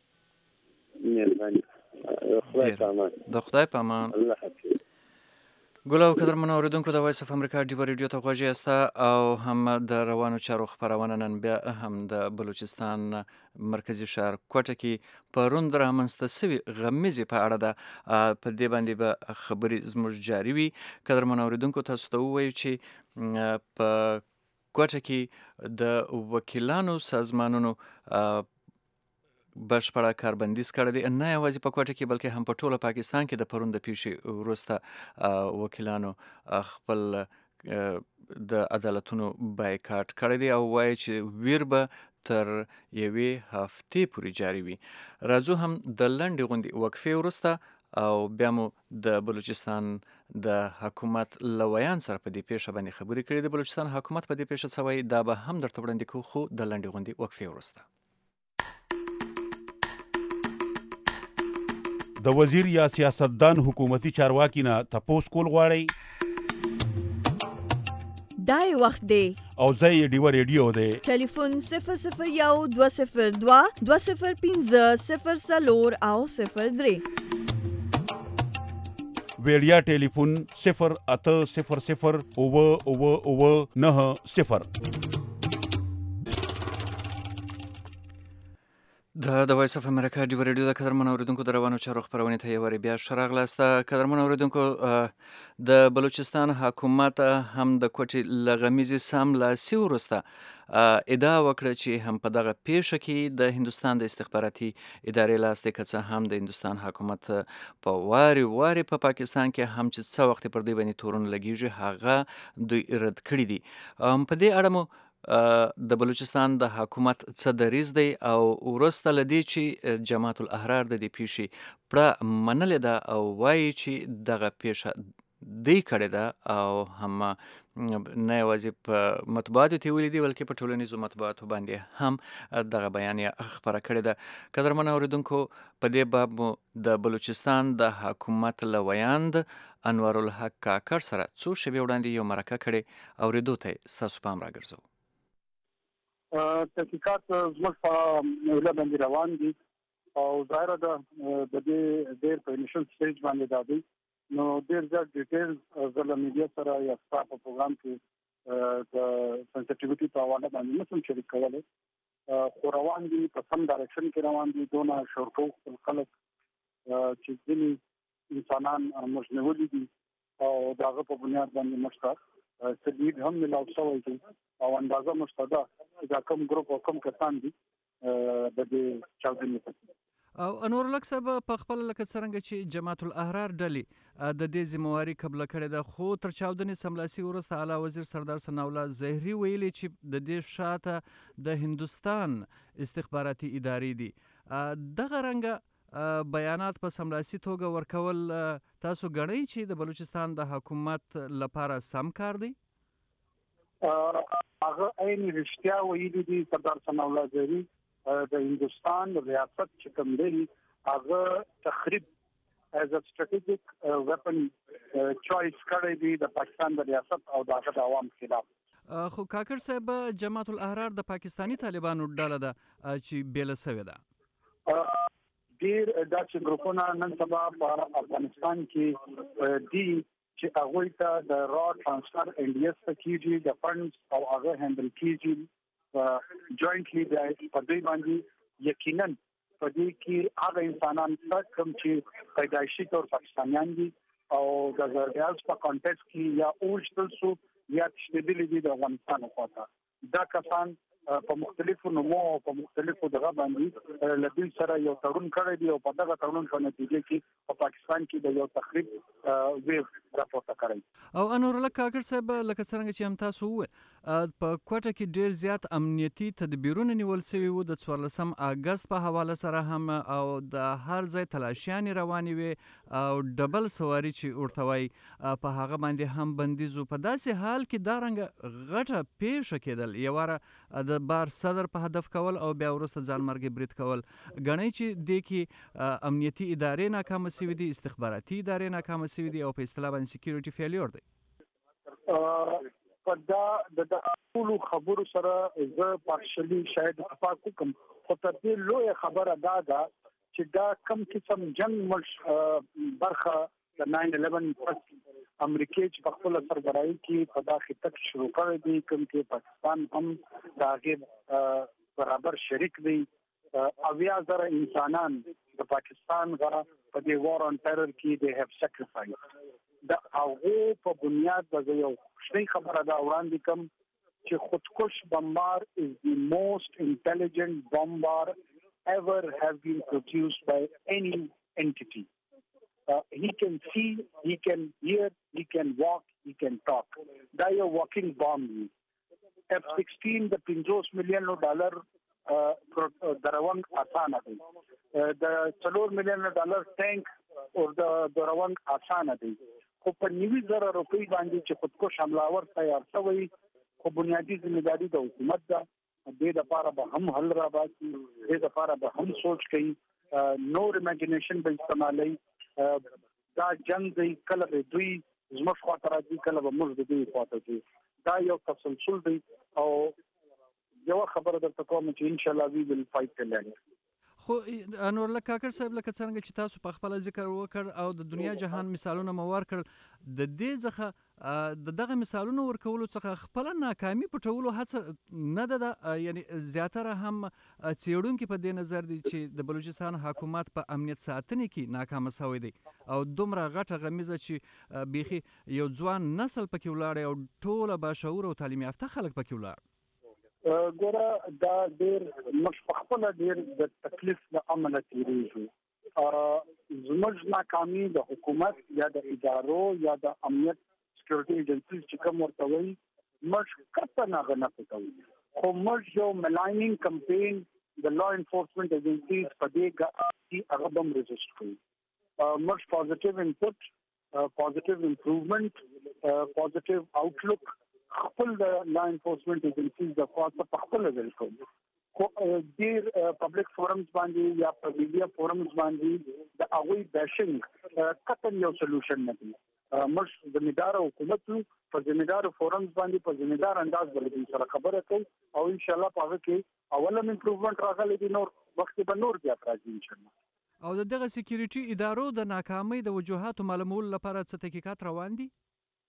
د خدای په امان الله حافظ ګلو قدرمن اوریدونکو د وایس اف امریکا ډیو ریډیو ته غوږی یاست او هم د روانو چارو خبرونه نن بیا هم د بلوچستان مرکزی شهر کوټه کې پرون رامنځته شوی غمیزې په اړه ده په دې باندې به خبرې زموږ جاری وي قدرمن اوریدونکو تاسو ته ووایو چې په کوټه کې د وکیلانو سازمانونو بشپړه کاربندیز کړی دی نه یوازې په کوټه کې بلکې هم په ټوله پاکستان کې د پرون د پیښې وروسته وکیلانو خپل د عدالتونو بایکاټ کړی دی او وایي چې ویر به تر یوې هفتې پورې جاري وي راځو هم د لنډې غونډې وقفې وروسته او بیا مو د بلوچستان د حکومت له ویان سره په دې پیښه باندې خبرې کړې د بلوچستان حکومت په دې پیښه څه وایي دا به هم درته وړاندې کوو خو د لنډې غونډې وقفې وروسته د وزیر یا سیاستدان حکومتي چارواکي نه تپوس کول غواړئ دای وخت دی او زه یې ډیوه ریډیو دی ټلیفون 001 202 205 0 او 03 ویډیا ټلیفون 08000 د وایس اف امریکا ډیو ریډیو د قدرمن اوریدونکو د روانو چارو خبرونه ته یو بیا شراغلاست قدرمن اوریدونکو د بلوچستان حکومت هم د کوټې لغمیزي سم لاسي ورسته ادعا وکړه چې هم په دغه پیښه کې د هندستان د استخباراتي ادارې لاس دی که څه هم د هندستان حکومت په واري په پاکستان کې هم چې څه وخت پر دې باندې تورون لګیږي هغه دوی رد کړی دي په دې اړه مو د بلوچستان د حکومت څه دریځ دی او وروسته له دې چې جماعت الاحرار د دې پیښې پړه منلې ده او وایي چې دغه پیښه دی کړې ده او هم نه یوازې په مطبوعاتو کې ویلي دي بلکې په ټولنیزو مطبوعاتو باندې هم دغه بیان یې خپره کړې ده قدرمن اوریدونکو په دې باب مو د بلوچستان د حکومت له ویاند انوار الحق کاکړ سره څو شېبې وړاندې یو مرکه کړې اورېدو ته ستاسو پام راګرځو تحقیقات زموږ په ویله باندې روان دي او ظاهره ده د دې ډېر په انیشل سټیج باندې دا دی نو ډېر زیات ډیټیل زه له میډیا سره یا ستا په پروګرام کې د سنسټیویټي په حواله باندې نشم شریک کولی خو روان دي په سم ډایرکشن کې روان دي دونه شورکو خپل خلک چې ځینې انسانان مجنولي دي او د هغه په بنیاد باندې مشکل تدوید هم ملاو شوی دی او اندازه مشتدا دا کوم ګروپ او کوم کسان دي د دې چاودنې په او انور لک صاحب په خپل لکه څنګه چې جماعت الاحرار ډلې د دې ذمہواری قبل کړې ده خو تر چاودنې سملاسي ورسته اعلی وزیر سردار ثناءالله زهري ویلي چې د دې شاته د هندستان استخباراتي ادارې دي دغه رنګه بیانات په سملاسي توګه ورکول تاسو ګڼئ چې د بلوچستان د حکومت لپاره سم کار دی؟ هغه عین رښتیا ویلي دي سردار ثناءالله زهري د هندستان ریاست چې کوم دی هغه تخریب as a strategic weapon choice کړی دی د پاکستان د ریاست او د عوام خلاف. خو کاکر صاحب جماعت الاحرار د پاکستانی طالبانو ډله ده چې بیل سوې ده. ډیر داسې ګروپونه نن سبا په افغانستان کې دي چې هغه ته د را ترانسفر انډیس ته کیږي د فندز او هغه هندل کیږي جوائنټلی د پدوی باندې یقینا پدې کې هغه انسانان کوم چې پیدایشي تور پاکستانیان دي او د زرګاز په کانټیکس کې یا اورشتل سو یا تشدیدلی دي د افغانستان خواته دا کسان په مختلفو نمو او په مختلفو دغه باندې لدی سره یو تړون کړی دی او په دغه تړون په نتیجه کې په پاکستان کې د یو تخریب ویو راپورته کړی. او انور الله کاکر صاحب لکه څنګه چې هم تاسو وویل په کوټه کې ډیر زیات امنیتي تدبیرونه نیول شوي وو د 14 اگست په حواله سره هم او د هر ځای تلاشیان روانې وي او ډبل سواری چې ورته وایي په هغه باندې هم بندیز په داسې حال کې دا رنګه غټه پیښه کېدل یواره د بار صدر په هدف کول او بیا وروسته ځان مرګ برید کول غنی چې د کې امنیتي ادارې ناکامه شوې دي استخباراتي ادارې ناکامه شوې دي او په اصطلاح باندې سکیورټي فیلیر دی. په دا د ټول خبرو سره زه پارشلی شاید اتفاق کوم خو تر دې لوی خبره دا ده چې دا کم قسم جنگ برخه د 9/11 امریکای چې په خپل سربراهي کې په داخلي تک شروع کړی دی کوم کې پاکستان هم دا غیر برابر شریک دی 80,000 انسانان د پاکستان غره په دې وار اون ټرر کې دي هاف سیکریفایس دا هغه په بنیاد د یو شي خبره دا وړاندې کوم چې خودکش بمبار is the most intelligent bomber ever have been produced by any entity. He can see, he can hear, he can walk, he can talk. That is a walking bomb. F-16 the $50 million دروند آسانه دی. د $4 million tank او د روند آسانه دی. خو په 90,000 روپۍ باندې چې خودکش حملاور تیار شوی خو بنیادی ذمہداری د حکومت ده د لپاره به هم حل را باسي د لپاره به هم سوچ کوي نور ایمیجینیشن به استعمالي دا جنگ دی کله به دوی زموږ خاطر راځي کله به موږ د دوی خاطر راځي دا یو تسلسل دی او یو خبره درته کوم چې ان شاء الله وی ویل فایټ ټل خو انور الله کاکر صاحب لکه څنګه چې تاسو په خپل ذکر وکړ او د دنیا جهان مثالونه مو ورکړل د دې ځخه دغه مثالونه ورکولو څخه خپل ناکامي پټولو هڅه نه ده یعنی زیاتره هم څېړونکو په دې نظر دي چې د بلوچستان حکومت په امنیت ساتنې کې ناکام شوی دی او دومره غټه غمیزه چې بيخي یو ځوان نسل پکې ولاړ او ټول باشعور او تعلیم یافته خلک پکې ولاړ ګوره دا ډېر مخ په خپل ډېر د تکلیف د عمل تیریږي زموږ ناکامي د حکومت یا د ادارو یا د امنیت سکیورټي ایجنسیز چې کوم ورته وایي موږ کته نه غنه کوي خو موږ یو ملاینینګ کمپین د لا انفورسمنت ایجنسیز په دې هغه هم ريجسټر کوي موږ پوزټیو انپوټ پوزټیو امپروومنت پوزټیو آوټلک خپل د لا انفورسمنت ایجنسیز د خاصه په خپل ځل کوي خو ډیر پبلک فورمز باندې یا په میډیا فورمز باندې د اوی بیشنګ کتن یو سولوشن نه دی موږ د مدار حکومت په ځمېدار فورمز باندې په ځمېدار انداز باندې سره خبره کوي او ان شاء الله په هغه کې اولم امپروومنت راغلی دی نور وخت به نور بیا راځي ان شاء الله او دغه سکیورټي ادارو د ناکامۍ د وجوهاتو معلومول لپاره څه تحقیقات روان دي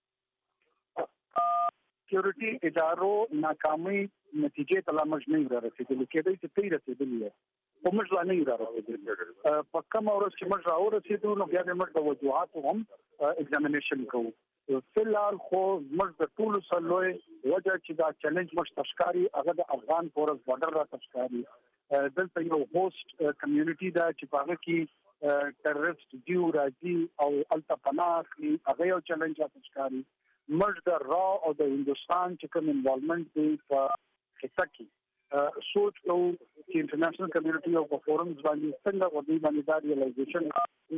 سکیورټي ادارو ناکامۍ نتیجې ته لا موږ نه رسېدلې کېدای چې تیر رسېدلې او موږ لا نه رسېدلې په کوم ورځ چې موږ راورسېدو نو بیا موږ د وجوهاتو هم ایگزامینیشن کوو فلال خو موږ د ټولو سلوي وجه چې دا چیلنج مش تشکاری هغه د افغان فورس بارډر را تشکاری دلته یو هوست کمیونټي دا چې په هغه کې ټیرریست دیو راځي او التپناخي هغه یو چیلنج را تشکاری موږ د را او د هندستان چې کوم انوالومنت دی په خطه کې سوچ او چې انټرنیشنل کمیونټي او فورمز باندې څنګه ودی باندې دا ریلایزیشن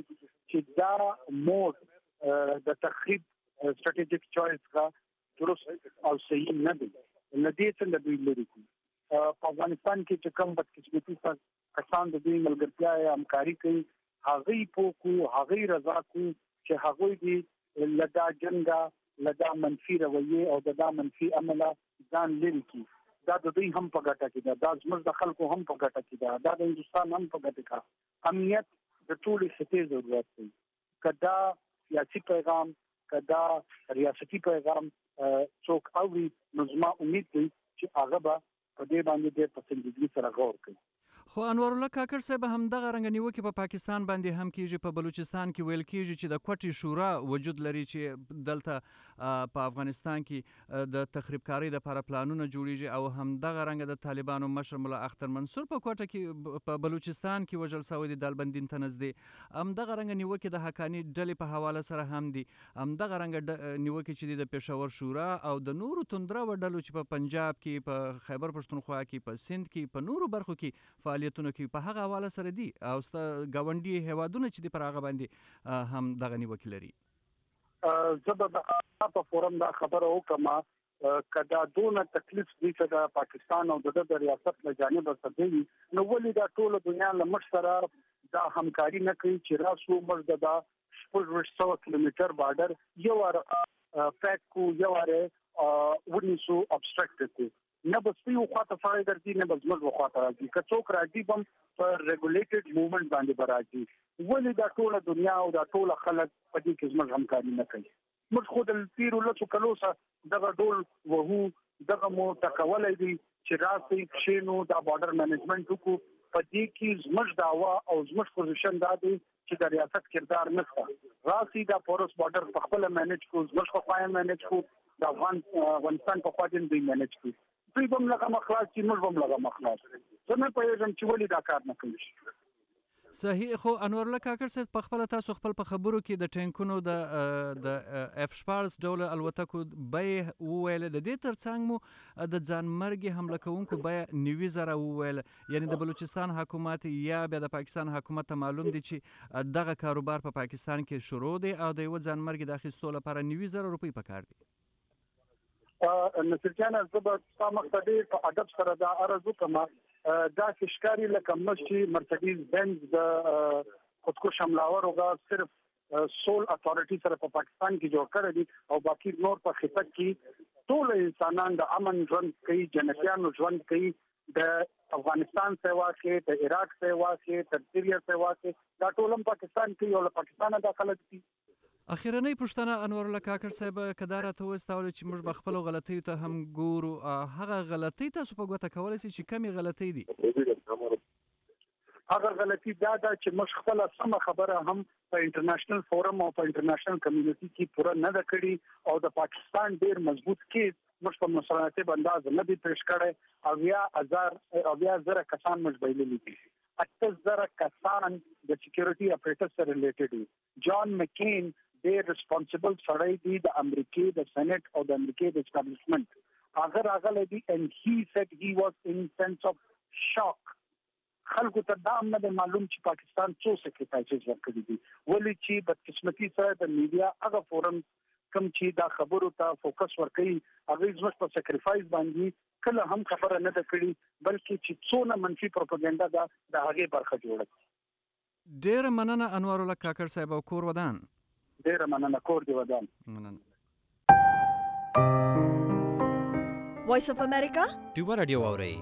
چې دا موډ د تخریب strategic choice کا درست او صحیح نه دی ندی څنګه دوی لري په افغانستان کې چې کوم بدقسمتي کسان د دې ملګرتیا یا همکاري کوي هغه پوکو هغه رضا کو چې هغه دې لدا جنګا لدا منفي رویه او لدا منفي عمله ځان لري کی دا د دوی هم په ګټه کې ده دا زموږ د خلکو هم په ګټه کې ده دا د هندستان هم په ګټه کې امنیت د ټولې سطحې ضرورت دی کدا سیاسي پیغام کدا ریاستي پیغام څوک اوري نو زما امید دی چې هغه به په دې باندې د پسندګۍ سره غور کوي خو انور الله کاکړ صاحب هم دغه رنګ نیوکې په پاکستان باندې هم کیږي په بلوچستان کې ویل کیږي چې د کوټې شورا وجود لري چې دلته په افغانستان کې د تخریبکاری د لپاره پلانونه جوړیږي او هم دغه رنګ د طالبانو مشر مولا اختر منصور په کوټه کې په بلوچستان کې وجل شوی د دالبندین ته نږدې هم دغه رنګ نیوکې د حقانی ډلې په حواله سره هم دي هم دغه رنګ نیوکې چې د پېښور شورا او د نورو توندره وډلو چې په پنجاب کې په خیبر پښتونخوا کې په سند کې په نورو برخو کې فعالیتونه کوي په هغه حواله سره دي او ګاونډي هیوادونه چې د پر هغه باندې هم دغه نیوکې لري زه به په فورم دا خبره وکم کدا دونه تکلیف دي چې د پاکستان او د ریاست له جانب څخه دی نو ولې دا ټول دنیا لمر سره دا همکاري نه کوي چې راسو مرده دا 400 کیلومتر بارډر یو واره پیک کو یو واره ونیسو ابستراکټ کو نه بس یو خاطر سره درځي نه بس موږ خاطر راځي که څوک راځي بم پر ریګولیټډ موومېنټ باندې راځي ولې دا ټول دنیا او دا ټول خلک په دې کې زموږ همکاري نه کوي موږ خو د تیرو لڅو کلوسه دغه ډول وهو دغه مو تکولای دي چې راسي شینو دا بارډر مینجمنت کو په دې کې زموږ داوا او زموږ پوزیشن دا دی چې د ریاست کردار نشته راسي دا فورس بارډر په خپل مینج کو زموږ خو پاین مینج کو د افغانستان په خوا دې مینج کو دوی بم لغه مخلاص چې موږ بم لغه مخلاص زه نه پوهیږم چې ولې دا کار نه کوي صحیح خو انور الله کاکړ صاحب په خپل تاسو خپل په خبرو کې د ټینکونو د F-14 ډول الوتکو به وویل د دې ترڅنګ مو د ځانمرګي حمله کوونکو به 90,000 وویل یعنی د بلوچستان حکومت یا بیا د پاکستان حکومت ته معلوم دي چې دغه کاروبار په پاکستان کې شروع دی او د یو ځانمرګي د اخیستو لپاره 90,000 روپۍ پکار دي نصر جان زبر سامخ تدې په ادب سره دا ارزو کما دا شکاري لکه مشي مرسيډیز بنز د خودکش حملاور اوغه صرف سول اتھارټي سره په پاکستان کې جوړ کړی دي او باقي نور په خطه کې ټول انسانان د امن ژوند کوي جنتیانو ژوند کوي د افغانستان سیوا کې د عراق سیوا کې د سیریا سیوا کې دا ټول پاکستان کې او پاکستان داخله دي اخیرنۍ پوښتنه انور الله کاکړ صاحب کدا راته وستاول چې موږ به خپل غلطیو ته هم ګورو هغه غلطۍ تاسو په ګوته کولای شئ چې کمی غلطۍ دي هغه غلطي دا چې موږ خپل سم خبره هم په انټرنیشنل فورم او په انټرنیشنل کمیونټي کې پوره نه ده کړې او د پاکستان ډیر مضبوط کې موږ په مسلمانته انداز نه دي پیش کړي او بیا زره کسان موږ بایللي دي 80,000 کسان د سکیورټي اپریټر سره ریلیټډ دي جان مکین ډیر ریسپانسیبل سړی دی د امریکای د سېنات او د امریکای د اسټابلیشمنت هغه راغلی دی and he said he was in sense of shock خلکو ته دا نه معلوم چې پاکستان څو سکریفایسز ورکړي دي ولې چې بدقسمتي سره د میډیا هغه فورم کم چې دا خبرو ته فوکس ورکړي هغه زموږ په سکریفایس باندې کله هم خبره نه ده کړې بلکې چې څونه منفي پروپاګاندا دا د هغه برخه جوړه ډیر مننه انور الله کاکړ صاحب او کور ودان ډیر مننه کور دی ودان مننه وایس اف امریکا ډیو رادیو اوري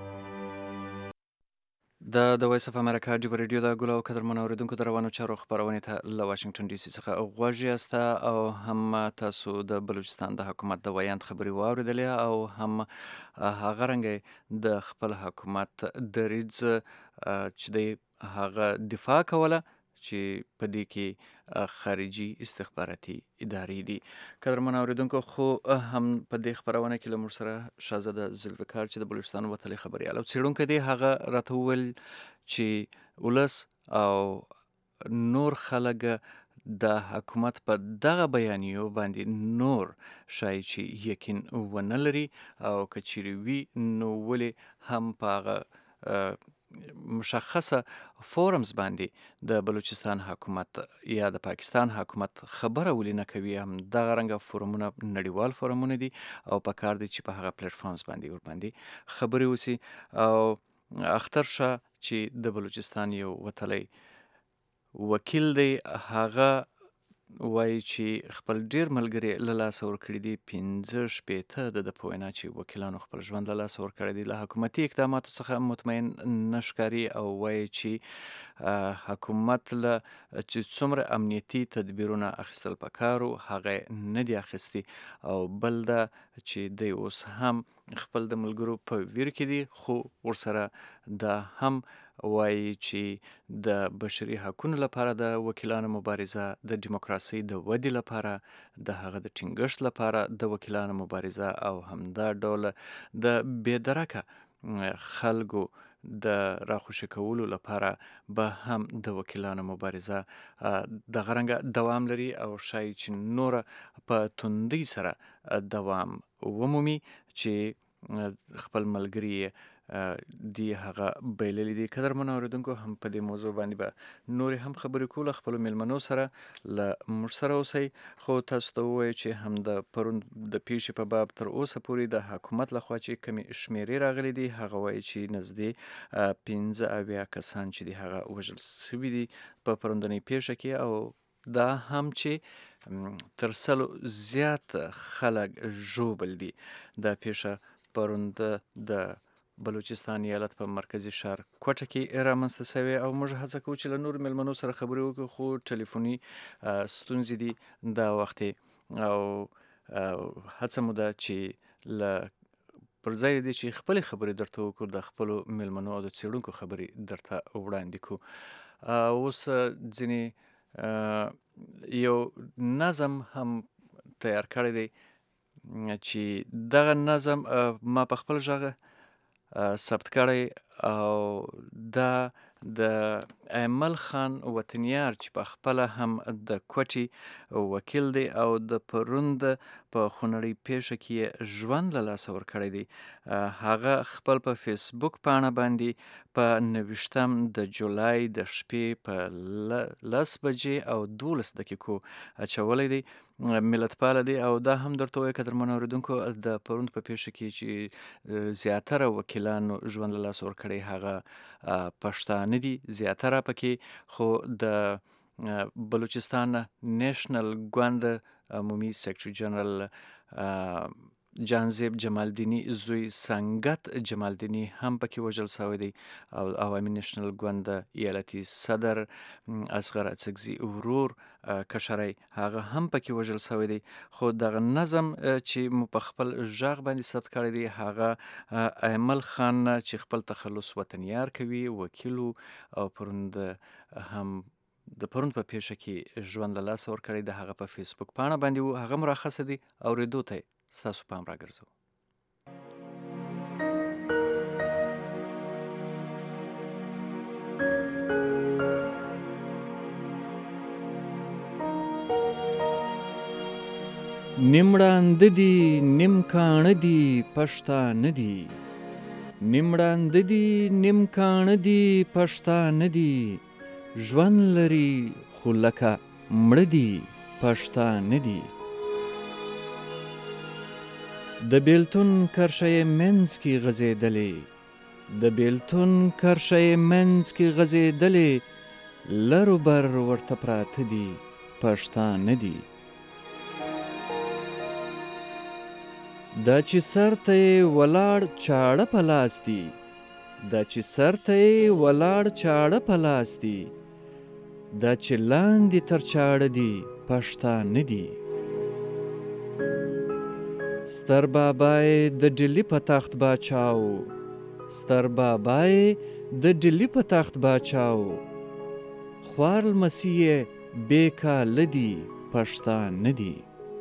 د وایس اف امریکا ډیو رادیو د ګلو قدر منوریدونکو د روانو چارو خبرونه ته له واشنگټن ډي سي څخه غواړي است او هم تاسو د بلوچستان د حکومت د ویاند خبري واوریدلې او هم هغه رنګ د خپل حکومت د ریز چې د هغه دفاع کوله چې په دې کې خارجي استخباراتي ادارې دي. قدرمن اوریدونکو، خو هم په دې خبرونه کې له موږ سره شاهزاده ذوالفقار چې د بلوچستان وتلی خبریال او څېړونکی دی، هغه راته وویل چې ولس او نور خلک د حکومت په دغه بیانیو باندې نور شای چې یقین ونه لري او که چیرې وي نو ولې هم په هغه مشخصه فورمز باندې د بلوچستان حکومت یا د پاکستان حکومت خبره ولې نه کوي. هم دغه رنګه فورمونه نړیوال فورمونه دي او په کار دی چې په هغه پلیټفارمز باندې ورباندې خبرې وسی. او اختر شاه چې د بلوچستان یو وتلی وکیل دی، هغه وایي چې خپل ډیر ملګري له لاسه ورکړي دي، 15 د په وینا چې وکیلانو خپل ژوند له لاسه ورکړی دی. له حکومتي اقداماتو څخه مطمئن نه ښکاري او وایي چې حکومت له چې څومره امنیتي تدبیرونه اخیستل پکارو هغه نه دي اخیستي، او بل دا چې دی اوس هم خپل د ملګرو په ویر کې دي، خو ورسره دا هم وایي چې د بشري حقونو لپاره د وکیلانو مبارزه، د دیموکراسۍ د ودې لپاره، د هغه د ټینګښت لپاره د وکیلانو مبارزه، او همدا ډول د بېدرکه خلکو د راخوشي کولو لپاره به هم د وکیلانو مبارزه دغه رنګه دوام لري او شاید چې نوره په توندۍ سره دوام ومومي چې خپل ملګري دی هغه بایللی دي. قدرمن اوریدونکو، هم په دې موضوع باندې به نورې هم خبرې کوله خپلو میلمنو سره. له موږ سره اوسئ، خو تاسو ته ووایو چې هم د پرون د پیښې په باب تر اوسه پورې د حکومت لخوا چې کمې شمیرې راغلي دي، هغه وایي چې نږدې 15 کسان چې دي هغه وژل شوي دي په پروندنۍ پیښه کې، او دا هم چې تر 100 زیات خلک ژوبل دي. دا پیښه پروند د بلوچستان ایالت په مرکزی ښار کوټه کې رامنځته شوې، او موږ هڅه کوو چې له نورو میلمنو سره خبرې وکړو، خو ټلیفوني ستونزې دي دا وخت، او هڅه مو ده چې له پر ځای دی چې خپلې خبرې درته وکړو، د خپلو میلمنو او د څېړونکو خبرې درته وړاندې کړو. اوس ځینې یو نظم هم تیار کړی دی چې دغه نظم ما په خپل غږ ثبت کړی، او دا د ایمل خان وطنیار چې په خپله هم د کوټې وکیل دی او د پروند په خونړۍ پیښه کې ژوند له لاسه ورکړی دی، هغه خپل په فیسبوک پاڼه باندې په 29 د جولای د شپې په 10 بجې او 12 دقیقو اچولی دی. ملتپاله دی، او دا هم درته وایي قدرمن اوریدونکو، د پروند په پیښه کې چې زیاتره وکیلانو ژوند له لاسه ورکړی هغه پښتانه دي، زیاتره پکې، خو د بلوچستان نیشنل ګوند عمومي سیکرټري جنرال جانزیب جمالدینی زوی سنگت جمالدینی هم پکې وژل شوی دی، او عوامي نیشنل ګوند ایالتي صدر اصغر اڅکزي ورور کشری هغه هم پکې وژل شوی دی. خو دغه نظم چې مو په خپل غږ باندې ثبت کړی دی، هغه ایمل خان چې خپل تخلص وطنیار کوي، وکیل او پروند هم د پروند په پیښه کې ژوند له لاسه ورکړی، د هغه په فیسبوک پاڼه باندې و، هغه مرخصه دی، اورېدو ته ستاسو پام راګرځو. نیم ړانده دي نیم کاڼه دي پښتانه دي، نیم ړانده دي نیم کاڼه دي پښتانه دي، ژوند لري خو لکه مړه دي پښتانه دي. د بیلتون کرښه یې منځ کې غځېدلې، د بیلتون کرښه یې منځ کې غځېدلې، لر و بر ورته پراته دي پښتانه دي. دا چې سر ته یې ولاړ چاړه په لاس دي، دا چې سر ته یې ولاړ چاړه په لاس دي، دا چې لاندې تر چاړه دي پښتانه دي. ستر بابای د ډیلی په تخت باچاو، ستر بابای د ډیلی په تخت باچاو، خوار لمسی بیکاله دي پښتانه دي.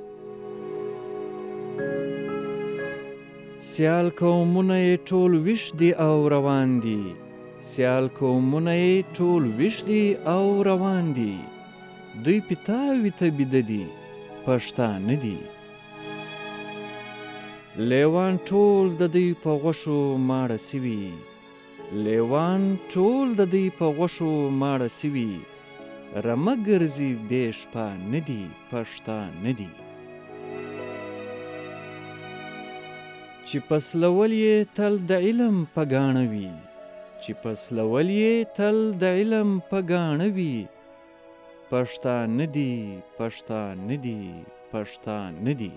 سیال قومونه یې ټول ویښ دي او روان دي. سیال قومونه یې ټول ویښ دي او روان دي. دوی پیتاوي ته بیده دي پښتانه دي. لیوان ټول د دوی په غوښو ماړه سوي. لیوان ټول د دوی په غوښو ماړه سوي. رمه ګرځي بې شپه نه دي پښتانه دي. چې پسلول یې تل د علم په ګاڼه وي. چې پسلول یې تل د علم په ګاڼه وي. پښتانه دي پښتانه دي پښتانه دي.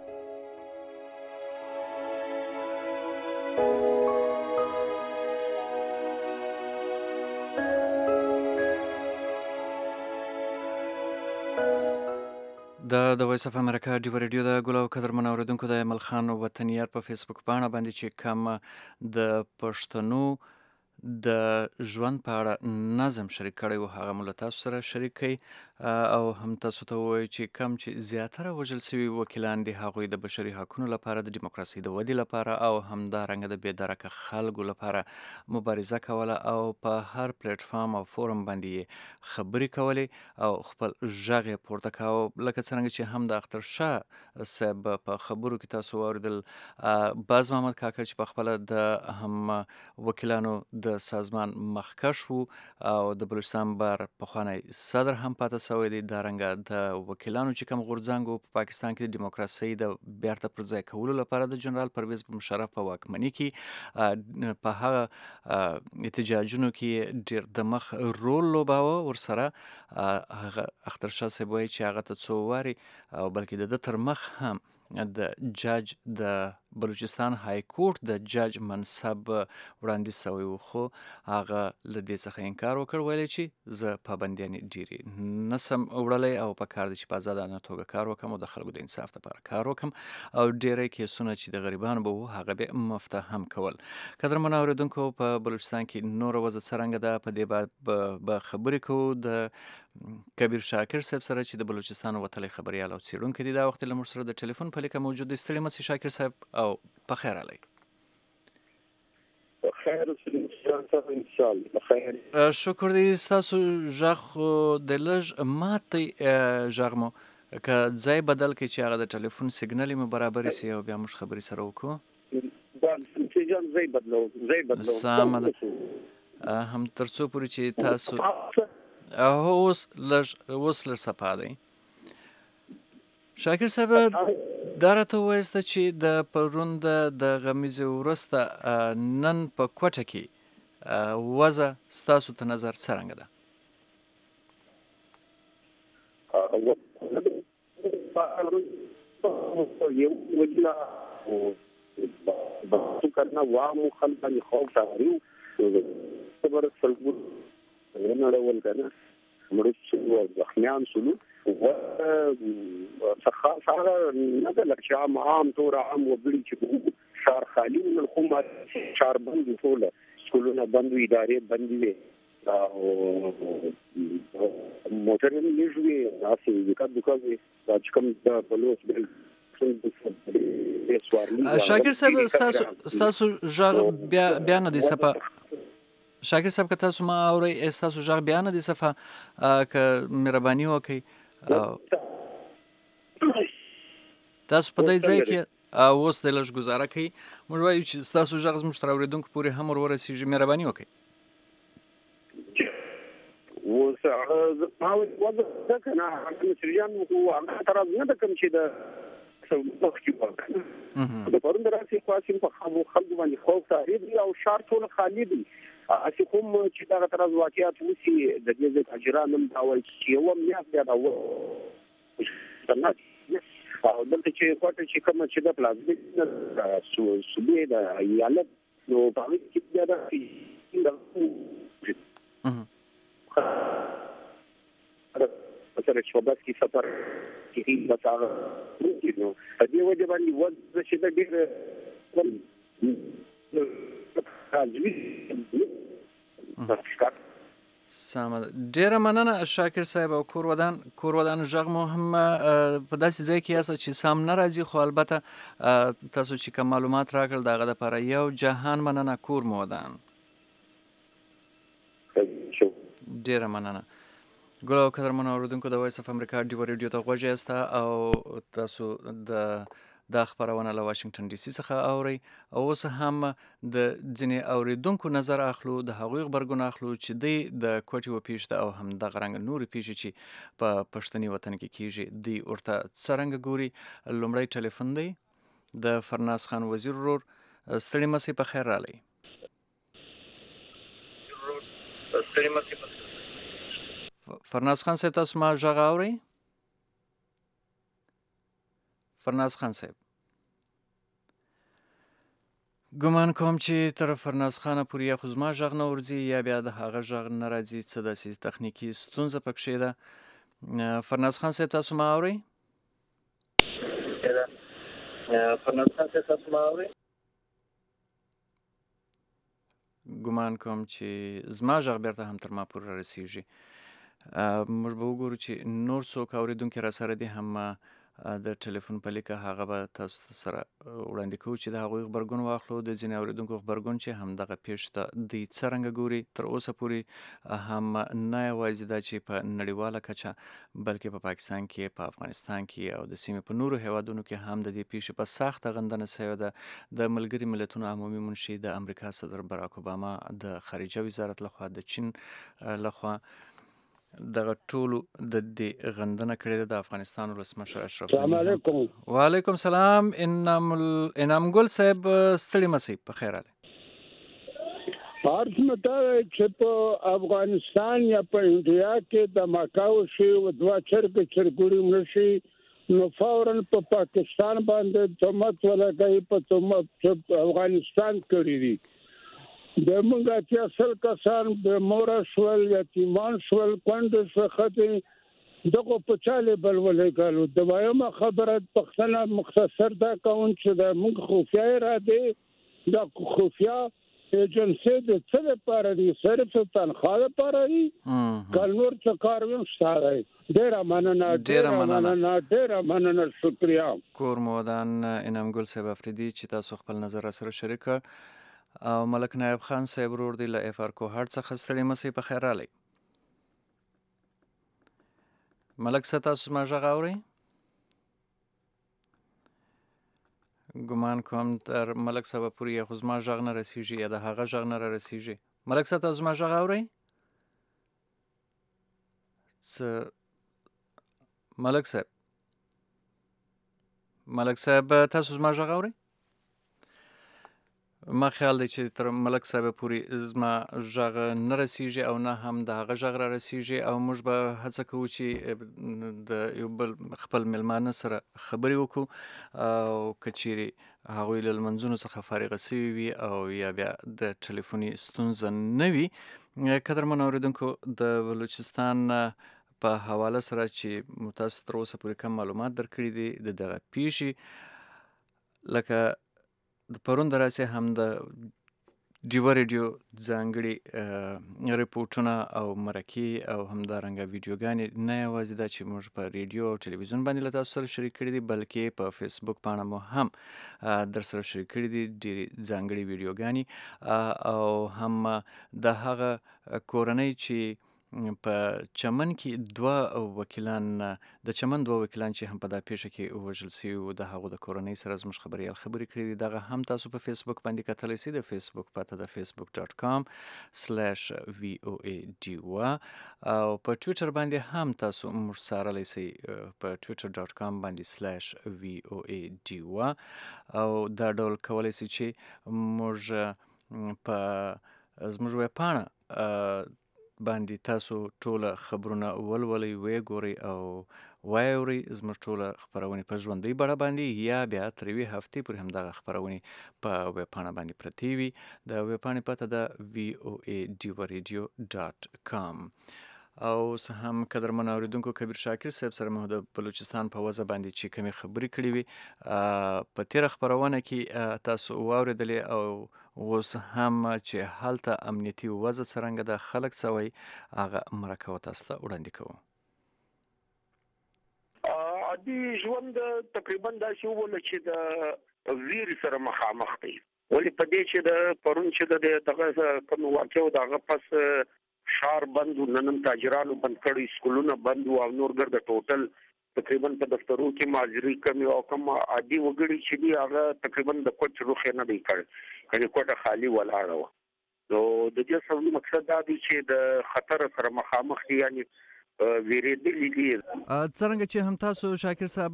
د وایس اف امریکا ډیو ریډیو د ګل او قدرمن اوریدونکو د ایمل خان وطنیار په فیسبوک باندې چې کوم د پښتنو د ژوند په اړه نظم شریک کړی و هغه مو له تاسو سره شریک کړئ او هم تاسو ته ووایو چې کم چې زیاتره وژل سوي وکیلان دي هغوی د بشري حقونو لپاره د ډیموکراسۍ د ودې لپاره او همدارنګه د بېدرکه خلکو لپاره مبارزه کوله او په هر پلیټفارم او فورم باندې یې خبرې کولې او خپل غږ یې پورته کاوه لکه څرنګه چې هم د اخترشاه صاحب په خبرو کې تاسو واورېدل باز محمد کاکړ چې پخپله د هم وکیلانو د سازمان مخکښ و او د بلوچستان بار پخوانی صدر هم پاتې سوی دی. دارنګه د وکیلانو چې کوم غورځنګ و په پاکستان کې د ډیموکراسۍ د بیرته پر ځای کولو لپاره د جنرال پرویز مشرف په واکمنۍ کې په هغه احتجاجونو کې ډېر د مخ رول لوباوه. ورسره هغه اخترشاه صاحب وایي چې هغه ته څو وارې او بلکې د ده تر مخ هم د جاج د بلوچستان های کورټ د جاج منصب وړاندې سوی و خو هغه له دې څخه انکار وکړ ویلی چې زه پابندیانې ډېرې نسم وړلی او په کار دی چې په ازادانه توګه کار وکړم او د خلکو د انصاف لپاره کار وکړم او ډېری کیسونه چې د غریبانو به وو هغه به مفتهم کول. قدرمنو اورېدونکو په بلوچستان کې نوره وضع څرنګه ده په دې به خبرې کوو د کبیر شاکر صاحب سره چې د بلوچستان وتلی خبریال او څېړونکی دی. دا وخت له موږ سره د ټلیفون په لیکه موجود دی. ستړي مه سئ شاکر صاحب او په خیر راغلی. شکر دی. ستاسو غږ د لږ ماتې غږ مو که ځای بدل کړئ چې هغه د ټلیفون سیګنل مو برابرې سي او بیا موږ خبرې سره وکړو. سمه ده هم تر څو پورې چې تاسو اوس لږ صفا دی. شاکر صاحب دا راته ووایسته چې د پرون د غمیزې وروسته نن په کوټه کې وضع ستاسو ته نظر څرنګه ده؟ کرنا وا مو خلک باندې خوف راغلی خبر خلکو نړول کنه مړو شو ځخمیان شلو و سخا نه د لکه عام تور عام وګړي چې شهر خالی من الحکومت شهر بند ټول سکولونه بند ادارې بند وي او موټرونه نشوي تاسو دغه چې کوم د بلوس بل شاکر صاحب ستاسو غږ بیا نه دی صفه. شاکر صاحب که تاسو ما اورئ ستاسو غږ بیا نه دی صفه که مهرباني وکړئ تاسو په دې ځای کې اوس د لږ ګزاره کوي موږ وایو چې ستاسو غږ زموږ تر اورېدونکو پورې هم ورسیږي. مهرباني وکړئ. اوس ما وځه کنه سریان هو هغه طرف نه د کوم چې د مخکې وکړه د پرون دراسي خاصم په خلکو باندې خوف تحریب او شار ټول خالی دي اسی کوم چې دا طرز واقعیت وسی د دې د اجرام دا وایي چې یو میاس بیا دا و او دلته چې کوټه چې کوم چې د پلازمینک صوبې د ایالت نو په کې بیا دا سره شوبات کې سفر کې بتاغه نو په دې وجه باندې وځي چې د ډېر سمه ډیره مننه شاکر صاحب او کور ودان غږ مو هم په داسې ځای کې یاست چې سم نه راځي، خو البته تاسو چې کوم معلومات راکړل دغه لپاره یو جهان مننه کور مو ودان. ډیره مننه. ګل او قدرمنو اوریدونکو د وایس اف امریکا ډیو ریډیو ته غوږ یاست او تاسو د خبرونه له واشنگټن ډي سي څخه اوري او اوس هم د ځینې اوریدونکو نظر اخلو، د هغوی خبرګون اخلو چې د کوټي و پیښته او هم د غرنګ نوري پیښې چې په پښتني وطن کې کیږي دی ورته څرنګه ګوري. لومړی ټلیفون دی د فرناز خان وزیر ورور. ستړي مسئ په خیر رالی. فرناز خان صاحب تاسو ما غږ اورئ؟ فرناز خان صاحب ګمان کوم چې تر فرناز خانه پورې یا خو زما غږ نه ورځي یا بیا د هغه غږ نه راځي، څه داسې تخنیکي ستونزه پکښې ده. فرناز خان صاحب تاسو ما اورئ؟ فرناز خان صاحب تاسو ما اورئ؟ ګمان کوم چې زما غږ بیرته هم تر ما پورې رارسیږي. موږ به وګورو چې نور څوک اوریدونکي را سره دي هم د ټلیفون په لیکه هغه به تاسو سره وړاندې کوو چې د هغوی خبرګون واخلو، د ځینې اوریدونکو خبرګون چې هم دغه پیښ ته دوی څرنګه ګوري. تر اوسه پورې هم نه یوازې دا چې په نړیواله کچه بلکې په پاکستان کې، په افغانستان کې او د سیمې په نورو هیوادونو کې هم د دې پیښې په سخته غندنه سوې ده. د ملګري ملتونو عمومي منشي د امریکا صدر باراک اوباما، د خارجه وزارت لخوا، د چین لخوا دغه ټولو د دې غندنه کړې ده. د افغانستان ولسمشر اشرف غني. السلام علیکم. وعلیکم السلام. انعام ګل صاحب ستړي مسئ په خیر رالی. عرض مته چې په افغانستان یا په انډیا کې د ماکاو شي او دوا چرګړي مرشي نو فورا په پاکستان باندې تهمت ولګي، په تهمت افغانستان کړی دي. د موږ چې اصل کسان به مور شول یتیمان شول کونډ شو خته دغه په چاله بل ولګالو. د وایم خبره پښتنه مختصر دا کوم چې د موږ خفیا را دي، د خفیا ایجنسی د څه لپاره دي؟ صرف تنخواه لپاره دي. کلنور څه کار ویم ستاره. ډیره مننه شکریا. کور مو ودان. انعام ګل صاحب افریدي چې تاسو خپل نظر سره شریک کړ. او ملک نایب خان صاحب ورور دی له اف آر کوهاټ څخه ستړي مسئ په خیر رالی. ملک صاحب تاسو ما غږ اورئ؟ ګمان کوم تر ملک صاحب پورې یا خو زما غږ نه رسیږي یا د هغه غږ نه رسیږي. ملک صاحب تاسو ما غږ اورئ؟ ملک صاحب تاسو زما غږ اورئ؟ ما خیال دی چې تر ملک صاحب پورې زما غږ نه رسیږي او نه هم د هغه غږ را رسیږي، او موږ به هڅه کوو چې د یو بل خپل میلمانه سره خبرې وکړو او که چیرې هغوی له لمنځونو څخه فارغه سوي وي او یا بیا د ټلیفوني ستونزه نه وي. قدرمن اوریدونکو د بلوچستان په حواله سره چې تاسو تر اوسه پورې کم معلومات درکړي دي د دغه پیښې، لکه د پرون د راسې هم د ډیوه ریډیو ځانګړي ریپورټونه او مرکې او همدارنګه ویډیوګانې نه یوازې دا چې موږ په ریډیو او ټلویزیون باندې له تاسو سره شریک کړي دي، بلکې په فیسبوک پاڼه مو هم در سره شریک کړي دي ډېرې ځانګړي ویډیوګانې او هم د هغه کورنۍ چې په چمن کې دوه وکیلان چې هم په دا پیښه کې وژل سوي وو، د هغو د کورنۍ سره زموږ خبریال خبرې کړي دي. دغه هم تاسو په فیسبوک باندې کتلی سئ. د فیسبوک پته د facebook.com/VOA او په ټویټر باندې هم تاسو موږ څارلی سئ په twitter.com باندې/VOA او دا ډول کولی سئ چې موږ په زموږ ویبپاڼه باندې تاسو ټوله خبرونه ولولئ، ویې ګورئ او واورئ. زموږ ټوله خپرونې په ژوندۍ بڼه باندې یا بیا تر یوې هفتې پورې همدغه خپرونې په ویبپاڼه باندې پرتې وي. د ویبپاڼې پته ده voa.radio.com. او څه هم قدرمن اوریدونکو کبیر شاکر صاحب سره مو د بلوچستان په وضع باندې چې کومې خبرې کړې وي په تېره خپرونه کې تاسو واورېدلې او اوس هم چې هلته امنیتي وضع څرنګه د خلک سوی هغه مرکه تاسو ته وړاندې کوو. عادي ژوند تقریبا داسې وویل چې د ویر سره مخامخ دی. ولې په دې چې د پرون چې د دغه کوم واقعو دغه پس شار بند ننن تاجرانو بند کړي، سکولونه بند او نور ګرد ټوټل تقریبا په دفترو کې ماجری کمی او کوم عادي وګړي چې دی هغه تقریبا د کوټ روخ نه دی کړ، یعنی کوټه خالی ولاړه و. نو د دې سره مقصد دا دی چې د خطر سره مخامخ دي، یعنی ویریدلی دي. څرنګه چې هم تاسو شاکر صاحب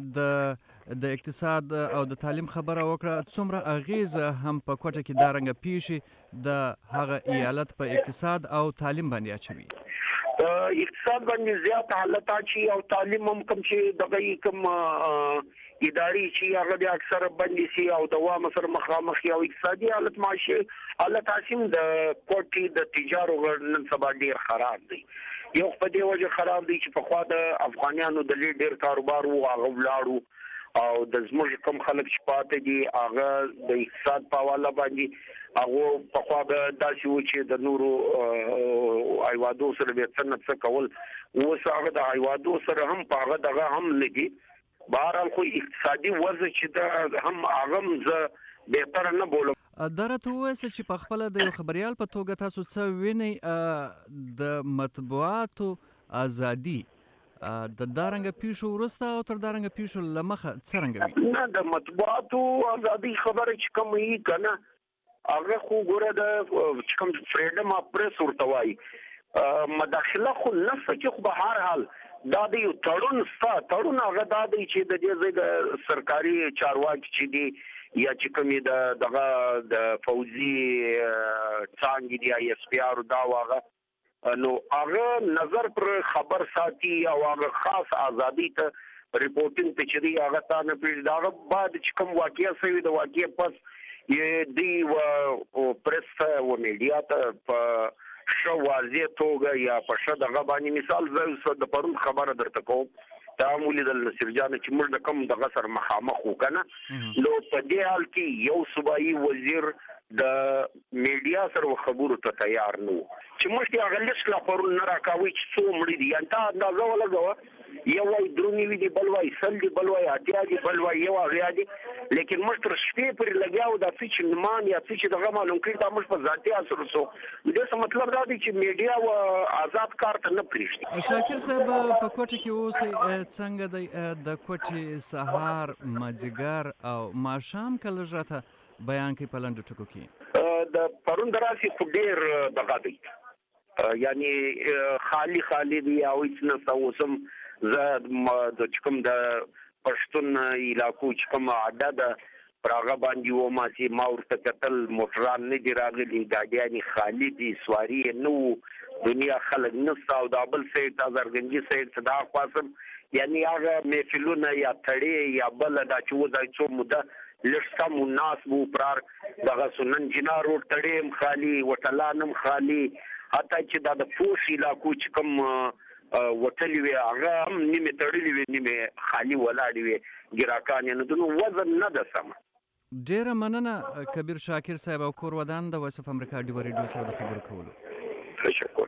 د اقتصاد او د تعلیم خبره وکړه، څومره اغیز هم په کوټه کې دا رنګ پیښې د هغه ایالت په اقتصاد او تعلیم باندې اچوي؟ اقتصاد باندې زیات حالت اچي او تعلیم هم کوم چې دغه کوم اداري چې هغه د اکثر باندې سي او دوام سره مخامخ او اقتصادي حالت معاشي حالت تاسیم د کوټي د تجارو نن سبا ډیر خراب دی. یو په دې وجه خراب دی چې په خوا د افغانانو د ډیر کاروبار وو هغه ولاړو او د زموږ کوم خلک چې پاتې دي هغه د اقتصاد په حواله باندې هغه په خوا د داسې و چې د نورو ایوادو سره به څنګه کول اوس هغه د ایوادو سره هم په هغه دغه هم لګي. بهرحال خو اقتصادي وضع چې د هم هغه زه بهتر نه بولم. درته وایسه چې په خپل د یو خبريال په توګه تاسو څه وینئ د مطبوعاتو ازادي د دارنګ پیښو وروسته او تر دارنګ پیښو لمخه څرنګه وي؟ نه د مطبوعاتو ازادي خبره چې کوم یې کنه هغه خو ګوره د کوم فریډم اف پریس ورته وایي مداخله خو نفس چې خو به هر حال دا د یو تړون هغه دا دی چې د دې د سرکاري چارواکي چې دی یا چې کومې دغه د فوزي څانګې دی آی اس پی آر دا واغه نو هغه نظر پر خبر ساتي او هغه خاص ازادي ته ریپورټینګ ته چې دی هغه تا نه پیل دا بعد چې کوم واقعیا سوي د واقعیا پس دی و پریس و میډیا ته په شو واضح توګه یا په شد دغه باندې مثال زه د پرون خبره درته کوم تعامل د نصیر جان چې موږ د کوم دغه سره مخامخ وکنه نو په دې حال کې یو صوبایي وزیر د میډیا سره خبرو ته تیار نه چې موږ یې هغه لیست لا پرون نه راکاوي چې څو مړي دي انت اندازه ولګوه یو وای درونی وی دی بل وای سل دی بل وای اتیا دی بل وای یو هغه دی لیکن موږ تر شپې پر لګیاو د فیچ نمان یا فیچ دغه معلوم کړی دا موږ په ذاتي اثر وسو دې څه مطلب دا دی چې میډیا او آزاد کار ته نه پریږدي. شاکر صاحب په کوټه کې اوسې څنګه د کوټې سهار مازیګر او ماښام کله ژراته بیان کوي په لنډو ټکو کې د پرون دراسي خو ډیر دغه دی یعنی خالی دی او هیڅ نه اوسم زه د کوم د پښتون علاقو چې کوم عدد پراغه باندې و ما چې ما ورته کتل موټران نه دی راغلي ګاډیانی خالی دي سواری نو دنیا خلک نه ساو دا بل سیټ ازرګنجي سیټ صدا قاسم یعنی هغه محفلونه یا تړي یا بل دا چې وځي څو موده لښتا مناسب پرار دغه سنن جنا روډ تړي خالی وټلانم خالی حتی چې دا د فوش علاقو چې کوم وټلی وی هغه هم نیمه تړلی وی نیمه خالی ولاړی وی ګراکان نه دنو وزن نه ده سم. ډیره مننه کبیر شاکر صاحب او کور ودان د وایس اف امریکا ډیو ریډیو سره د خبرو کولو. تشکر.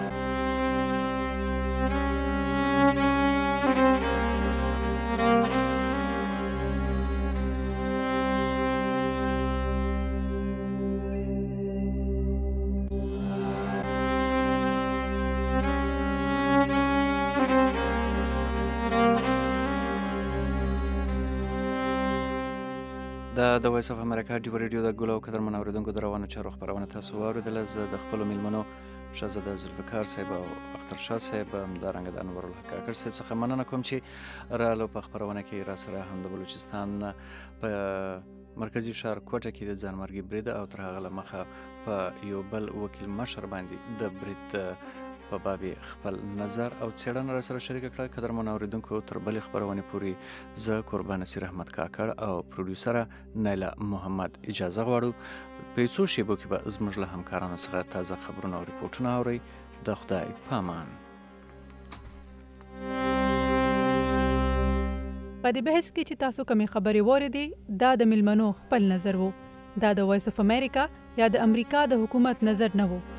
د وایس اف امریکا ډیو ریډیو د ګلو قدرمن اوریدونکو د روانو چارو خبرونه تاسو واوریدل. زه د خپلو میلمنو شهزاده ذوالفقار صاحب او اختر شاه صاحب همدارنګه د انور الحق کاکړ صاحب څخه مننه کوم چې رالو په خبرونه کې را سره هم د بلوچستان په مرکزی ښار کوټه کې د ځانمرګي برید او تر هغه مخه په یو بل وکیل مشر باندې د برید په باب خپل نظر او څېړنه را سره شریک کړه. قدرمن اوریدونکو تر بلې خبرونې پورې زه قربان نصیر احمد کاکړ او پروډوسره نیلا محمد اجازه غواړو. په څو شیبو کې به زموږ له همکارانو څخه تازه خبرونه او ریپورټونه اورئ. د خدای پامان. په دې بحث کې چې تاسو کومې خبرې واورېدې دا د میلمنو خپل نظر وو. دا د وایس اف امریکا یا د امریکا د حکومت نظر نه و.